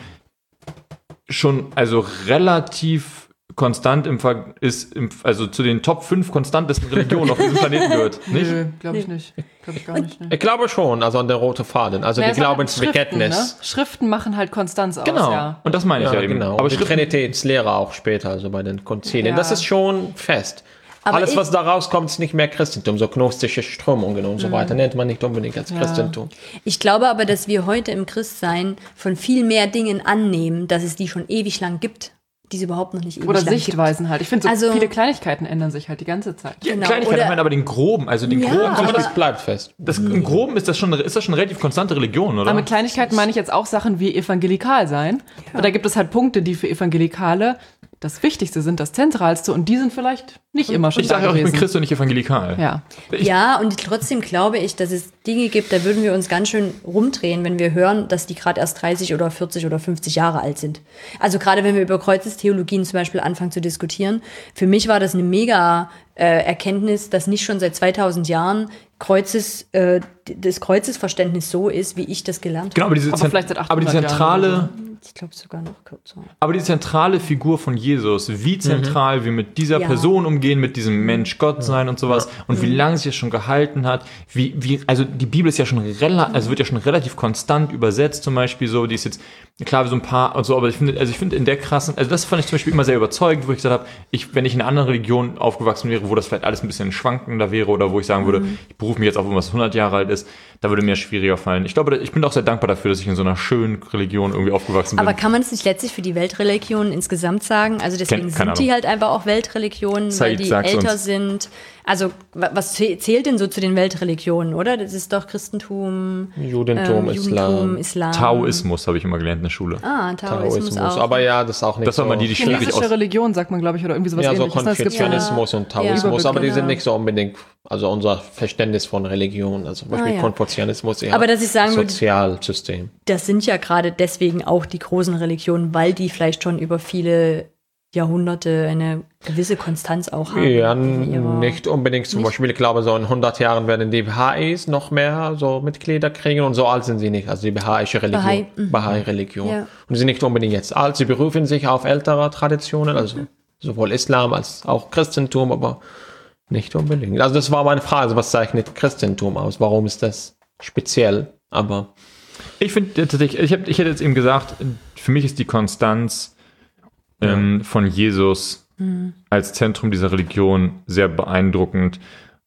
schon also relativ konstant im Ver ist, im, also zu den Top fünf konstantesten Religionen auf diesem Planeten gehört, nicht? Nö, glaube ich nicht. Glaube ich gar nicht. Ne. Ich glaube schon, also an der rote Faden, also Naja, die es hat Glaubensbekenntnis. Schriften, ne? Schriften machen halt Konstanz aus, Genau, ja. und das meine ich ja, Ja, eben. genau. Aber Aber die Schriften, Trinitätslehre auch später, also bei den Konzilien. Ja. Das ist schon fest. Aber Alles, ich- was da rauskommt, ist nicht mehr Christentum. So gnostische Strömungen und so Mhm. weiter nennt man nicht unbedingt als Christentum. Ich glaube aber, dass wir heute im Christsein von viel mehr Dingen annehmen, dass es die schon ewig lang gibt, die es überhaupt noch nicht ewig Oder lang Sichtweisen halt. Ich finde, so Also- viele Kleinigkeiten ändern sich halt die ganze Zeit. ja, genau, Kleinigkeit, oder- ich meine aber den Groben, also den Ja, Groben, Aber zum Beispiel, das bleibt fest. das, im Groben ist das schon, ist das schon eine relativ konstante Religion, oder? Aber mit Kleinigkeiten meine ich jetzt auch Sachen wie evangelikal sein. Und da gibt es halt Punkte, die für Evangelikale das Wichtigste sind, das Zentralste. Und die sind vielleicht nicht immer schon ich sage da ja auch, ich bin gewesen. Christ und nicht evangelikal. Ja. Ich, Ja, und trotzdem glaube ich, dass es Dinge gibt, da würden wir uns ganz schön rumdrehen, wenn wir hören, dass die gerade erst dreißig oder vierzig oder fünfzig Jahre alt sind. Also gerade wenn wir über Kreuzestheologien zum Beispiel anfangen zu diskutieren, für mich war das eine mega äh, Erkenntnis, dass nicht schon seit zweitausend Jahren Kreuzes, äh, das Kreuzesverständnis so ist, wie ich das gelernt habe. Genau, aber diese, Aber Zent- vielleicht seit aber die achthundert Jahren zentrale, Ich glaube sogar noch kürzer. aber die zentrale Figur von Jesus, wie zentral wir mit dieser Ja. Person umgehen, mit diesem Mensch Gott sein und sowas und wie lange sich das schon gehalten hat, wie, wie, also die Bibel ist ja schon relativ, also wird ja schon relativ konstant übersetzt, zum Beispiel so, die ist jetzt, klar, so ein paar und so, aber ich finde, also ich finde in der krassen, also das fand ich zum Beispiel immer sehr überzeugend, wo ich gesagt habe, ich, wenn ich in einer anderen Religion aufgewachsen wäre, wo das vielleicht alles ein bisschen schwankender wäre oder wo ich sagen würde, ich berufe mich jetzt auf irgendwas hundert Jahre alt ist, da würde mir schwieriger fallen. Ich glaube, ich bin auch sehr dankbar dafür, dass ich in so einer schönen Religion irgendwie aufgewachsen bin. Aber kann man es nicht letztlich für die Weltreligionen insgesamt sagen? Also deswegen Keine sind die Ahnung. halt einfach auch Weltreligionen, Zeig- weil die sag's älter uns. sind. Also wa- was zäh- zählt denn so zu den Weltreligionen, oder? Das ist doch Christentum, Judentum, ähm, Islam, Judentum, Islam. Taoismus habe ich immer gelernt in der Schule. Ah, Taoismus, Taoismus. auch. Aber ja, das ist auch nicht Das war so. mal die, die schwierig Chinesische aus. Religion, sagt man, glaube ich, oder irgendwie sowas Ja, so ähnliches. ne? Es gibt ja- Konfuzianismus und Taoismus, Ja. aber die sind Genau. nicht so unbedingt, also unser Verständnis von Religion, also zum Beispiel Ah, ja. Konfuzianismus eher Aber dass ich sagen würde- Sozialsystem. Das sind ja gerade deswegen auch die großen Religionen, weil die vielleicht schon über viele Jahrhunderte eine gewisse Konstanz auch haben. Ja, in ihrer- nicht unbedingt. Zum Nicht? Beispiel, ich glaube, so in hundert Jahren werden die Baha'is noch mehr so Mitglieder kriegen und so alt sind sie nicht. Also die Baha'ische Religion. Bahai, mhm. Bahai-Religion. Ja. Und sie sind nicht unbedingt jetzt alt. Sie berufen sich auf ältere Traditionen, also sowohl Islam als auch Christentum, aber nicht unbedingt. Also das war meine Frage, also was zeichnet Christentum aus? Warum ist das speziell? Aber Ich finde tatsächlich, ich, hab, ich hätte jetzt eben gesagt, für mich ist die Konstanz ähm, von Jesus als Zentrum dieser Religion sehr beeindruckend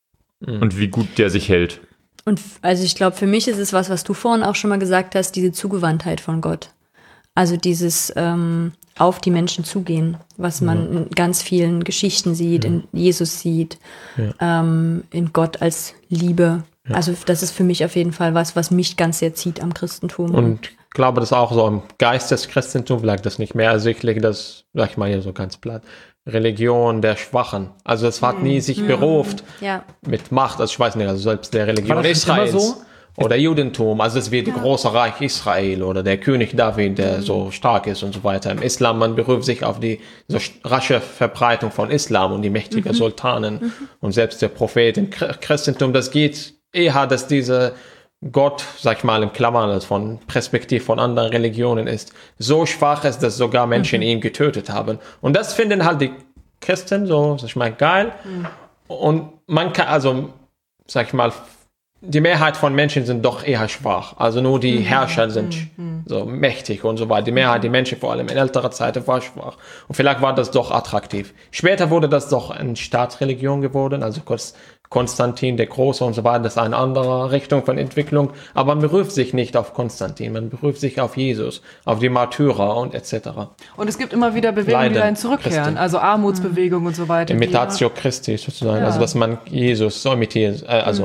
und wie gut der sich hält. Und f- also ich glaube, für mich ist es was, was du vorhin auch schon mal gesagt hast, diese Zugewandtheit von Gott. Also dieses ähm, auf die Menschen zugehen, was man in ganz vielen Geschichten sieht, in Jesus sieht, ähm, in Gott als Liebe. Also das ist für mich auf jeden Fall was, was mich ganz sehr zieht am Christentum. und ich glaube, das ist auch so im Geist des Christentums, vielleicht das nicht mehr ersichtlich, das, sag ich mal hier so ganz platt, Religion der Schwachen. Also es hat nie sich beruft ja. mit Macht, also ich weiß nicht, also selbst der Religion War das schon immer Israels so? oder Judentum, also es wird das große Reich Israel oder der König David, der so stark ist und so weiter. Im Islam, man beruft sich auf die so rasche Verbreitung von Islam und die mächtigen Sultanen und selbst der Prophet im Chr- Christentum, das geht eher, dass diese Gott, sag ich mal im Klammern, das von Perspektive von anderen Religionen ist, so schwach ist, dass sogar Menschen ihn getötet haben. Und das finden halt die Christen so, sag ich mal, geil. Und man kann, also, sag ich mal, die Mehrheit von Menschen sind doch eher schwach. Also nur die Herrscher sind so mächtig und so weiter. Die Mehrheit, die Menschen vor allem in älterer Zeit war schwach. Und vielleicht war das doch attraktiv. Später wurde das doch eine Staatsreligion geworden, also kurz Konstantin der Große und so weiter. Das ist eine andere Richtung von Entwicklung. Aber man beruft sich nicht auf Konstantin, man beruft sich auf Jesus, auf die Märtyrer und et cetera. Und es gibt immer wieder Bewegungen, die Leiden, dahin zurückkehren. Christen. Also Armutsbewegung und so weiter. die- Imitatio Christi sozusagen, Ja. also dass man Jesus so imitiert, äh, also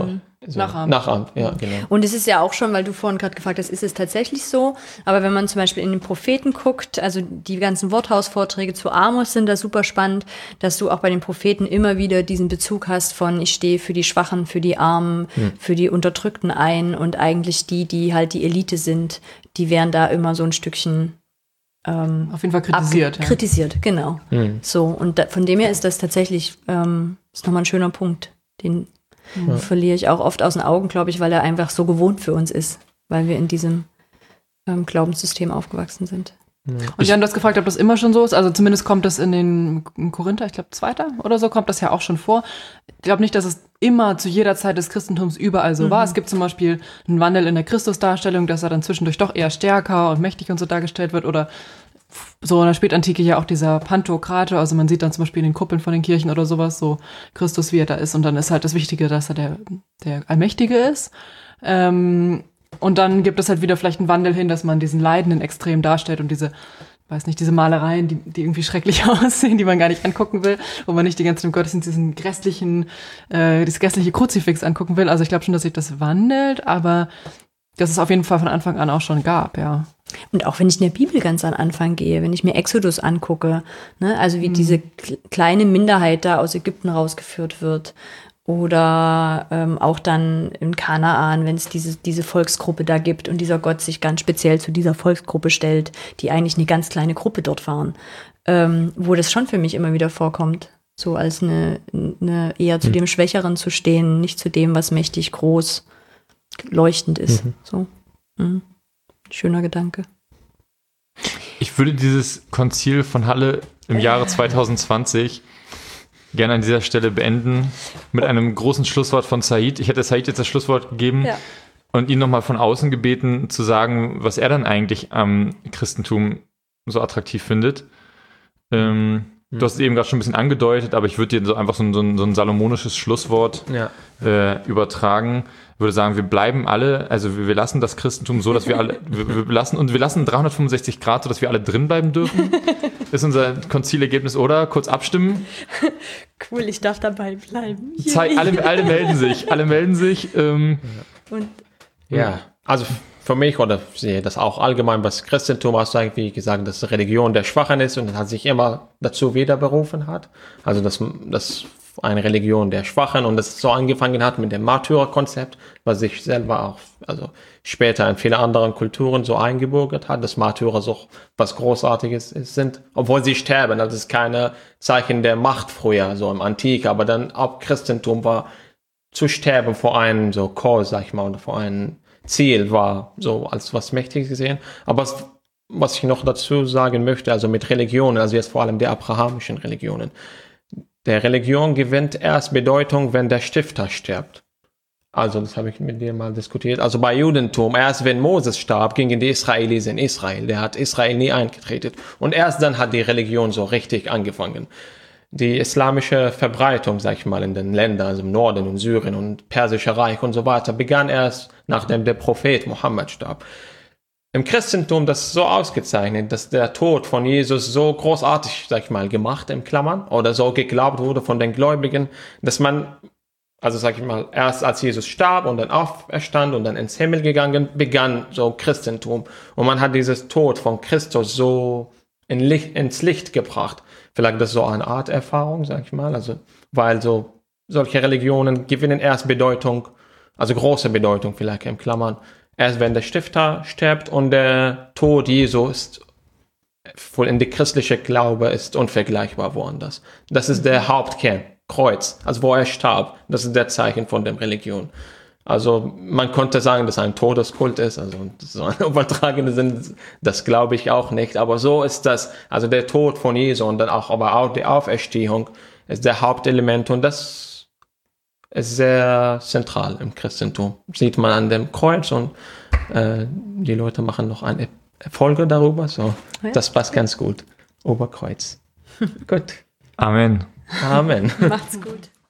so Nachahmt. nachahmt. Ja, genau. Und es ist ja auch schon, weil du vorhin gerade gefragt hast, ist es tatsächlich so? Aber wenn man zum Beispiel in den Propheten guckt, also die ganzen Worthausvorträge zu Amos sind da super spannend, dass du auch bei den Propheten immer wieder diesen Bezug hast von ich stehe für die Schwachen, für die Armen, hm. für die Unterdrückten ein und eigentlich die, die halt die Elite sind, die werden da immer so ein Stückchen ähm, auf jeden Fall kritisiert. Ja. Kritisiert, genau. Hm. So, und da, von dem her ist das tatsächlich ähm, ist nochmal ein schöner Punkt, den ja. verliere ich auch oft aus den Augen, glaube ich, weil er einfach so gewohnt für uns ist, weil wir in diesem ähm, Glaubenssystem aufgewachsen sind. Ja. Und Jan, du hast gefragt, ob das immer schon so ist. Also zumindest kommt das in den in Korinther, ich glaube Zweiter oder so, kommt das ja auch schon vor. Ich glaube nicht, dass es immer zu jeder Zeit des Christentums überall so mhm. war. Es gibt zum Beispiel einen Wandel in der Christusdarstellung, dass er dann zwischendurch doch eher stärker und mächtig und so dargestellt wird. Oder so in der Spätantike ja auch dieser Pantokrator, also man sieht dann zum Beispiel in den Kuppeln von den Kirchen oder sowas, so Christus, wie er da ist. Und dann ist halt das Wichtige, dass er der, der Allmächtige ist. Ähm, und dann gibt es halt wieder vielleicht einen Wandel hin, dass man diesen Leidenden extrem darstellt und diese, weiß nicht, diese Malereien, die, die irgendwie schrecklich aussehen, die man gar nicht angucken will, wo man nicht die ganze Zeit im Gottesdienst diesen grässlichen, äh, dieses grässliche Kruzifix angucken will. Also ich glaube schon, dass sich das wandelt, aber dass es auf jeden Fall von Anfang an auch schon gab, ja. Und auch wenn ich in der Bibel ganz an Anfang gehe, wenn ich mir Exodus angucke, ne, also wie mhm. diese k- kleine Minderheit da aus Ägypten rausgeführt wird oder ähm, auch dann in Kanaan, wenn es diese, diese Volksgruppe da gibt und dieser Gott sich ganz speziell zu dieser Volksgruppe stellt, die eigentlich eine ganz kleine Gruppe dort waren, ähm, wo das schon für mich immer wieder vorkommt, so als eine, eine eher zu mhm. dem Schwächeren zu stehen, nicht zu dem, was mächtig groß leuchtend ist. Mhm. So. Mhm. Schöner Gedanke. Ich würde dieses Konzil von Halle im Jahre zwanzig zwanzig gerne an dieser Stelle beenden mit einem großen Schlusswort von Said. Ich hätte Said jetzt das Schlusswort gegeben ja. und ihn nochmal von außen gebeten, zu sagen, was er dann eigentlich am Christentum so attraktiv findet. Ähm, mhm. Du hast es eben gerade schon ein bisschen angedeutet, aber ich würde dir so einfach so ein, so ein, so ein salomonisches Schlusswort ja. äh, übertragen. Ich würde sagen, wir bleiben alle, also wir, wir lassen das Christentum so, dass wir alle, wir, wir lassen und wir lassen dreihundertfünfundsechzig Grad, so dass wir alle drin bleiben dürfen. Ist unser Konzilergebnis, oder? Kurz abstimmen. Cool, ich darf dabei bleiben. Zeig, alle, alle melden sich, alle melden sich. Ähm, und, ja, also für mich, oder ich sehe das auch allgemein, was Christentum aussagt, wie gesagt, dass Religion der Schwachen ist und hat sich immer dazu wieder berufen hat. Also dass das eine Religion der Schwachen und das so angefangen hat mit dem Märtyrerkonzept, was sich selber auch, also später in viele anderen Kulturen so eingebürgert hat, dass Märtyrer so was Großartiges sind, obwohl sie sterben. Das ist keine Zeichen der Macht früher, so im Antike, aber dann ab Christentum war zu sterben vor einem so Cause, sag ich mal, oder vor einem Ziel war so als was Mächtiges gesehen. Aber was, was ich noch dazu sagen möchte, also mit Religionen, also jetzt vor allem der abrahamischen Religionen, der Religion gewinnt erst Bedeutung, wenn der Stifter stirbt. Also, das habe ich mit dir mal diskutiert. Also bei Judentum, erst wenn Moses starb, gingen die Israelis in Israel. Der hat Israel nie eingetreten. Und erst dann hat die Religion so richtig angefangen. Die islamische Verbreitung, sag ich mal, in den Ländern, also im Norden, in Syrien und Persische Reich und so weiter, begann erst, nachdem der Prophet Mohammed starb. Im Christentum das ist so ausgezeichnet, dass der Tod von Jesus so großartig, sag ich mal, gemacht, in Klammern, oder so geglaubt wurde von den Gläubigen, dass man, also sag ich mal, erst als Jesus starb und dann auferstand und dann ins Himmel gegangen, begann so Christentum. Und man hat dieses Tod von Christus so in Licht, ins Licht gebracht. Vielleicht das ist so eine Art Erfahrung, sag ich mal, also, weil so solche Religionen gewinnen erst Bedeutung, also große Bedeutung vielleicht in Klammern, erst wenn der Stifter stirbt und der Tod Jesu ist, voll in die christliche Glaube ist unvergleichbar woanders. Das ist der Hauptkern, Kreuz, also wo er starb. Das ist der Zeichen von der Religion. Also man konnte sagen, dass es ein Todeskult ist, also so ein übertragenes Sinn, das glaube ich auch nicht. Aber so ist das, also der Tod von Jesu und dann auch, aber auch die Auferstehung ist der Hauptelement und das ist sehr zentral im Christentum. Sieht man an dem Kreuz und äh, die Leute machen noch eine Folge darüber. So, ja. Das passt ganz gut. Oberkreuz. Gut. Amen. Amen. Macht's gut.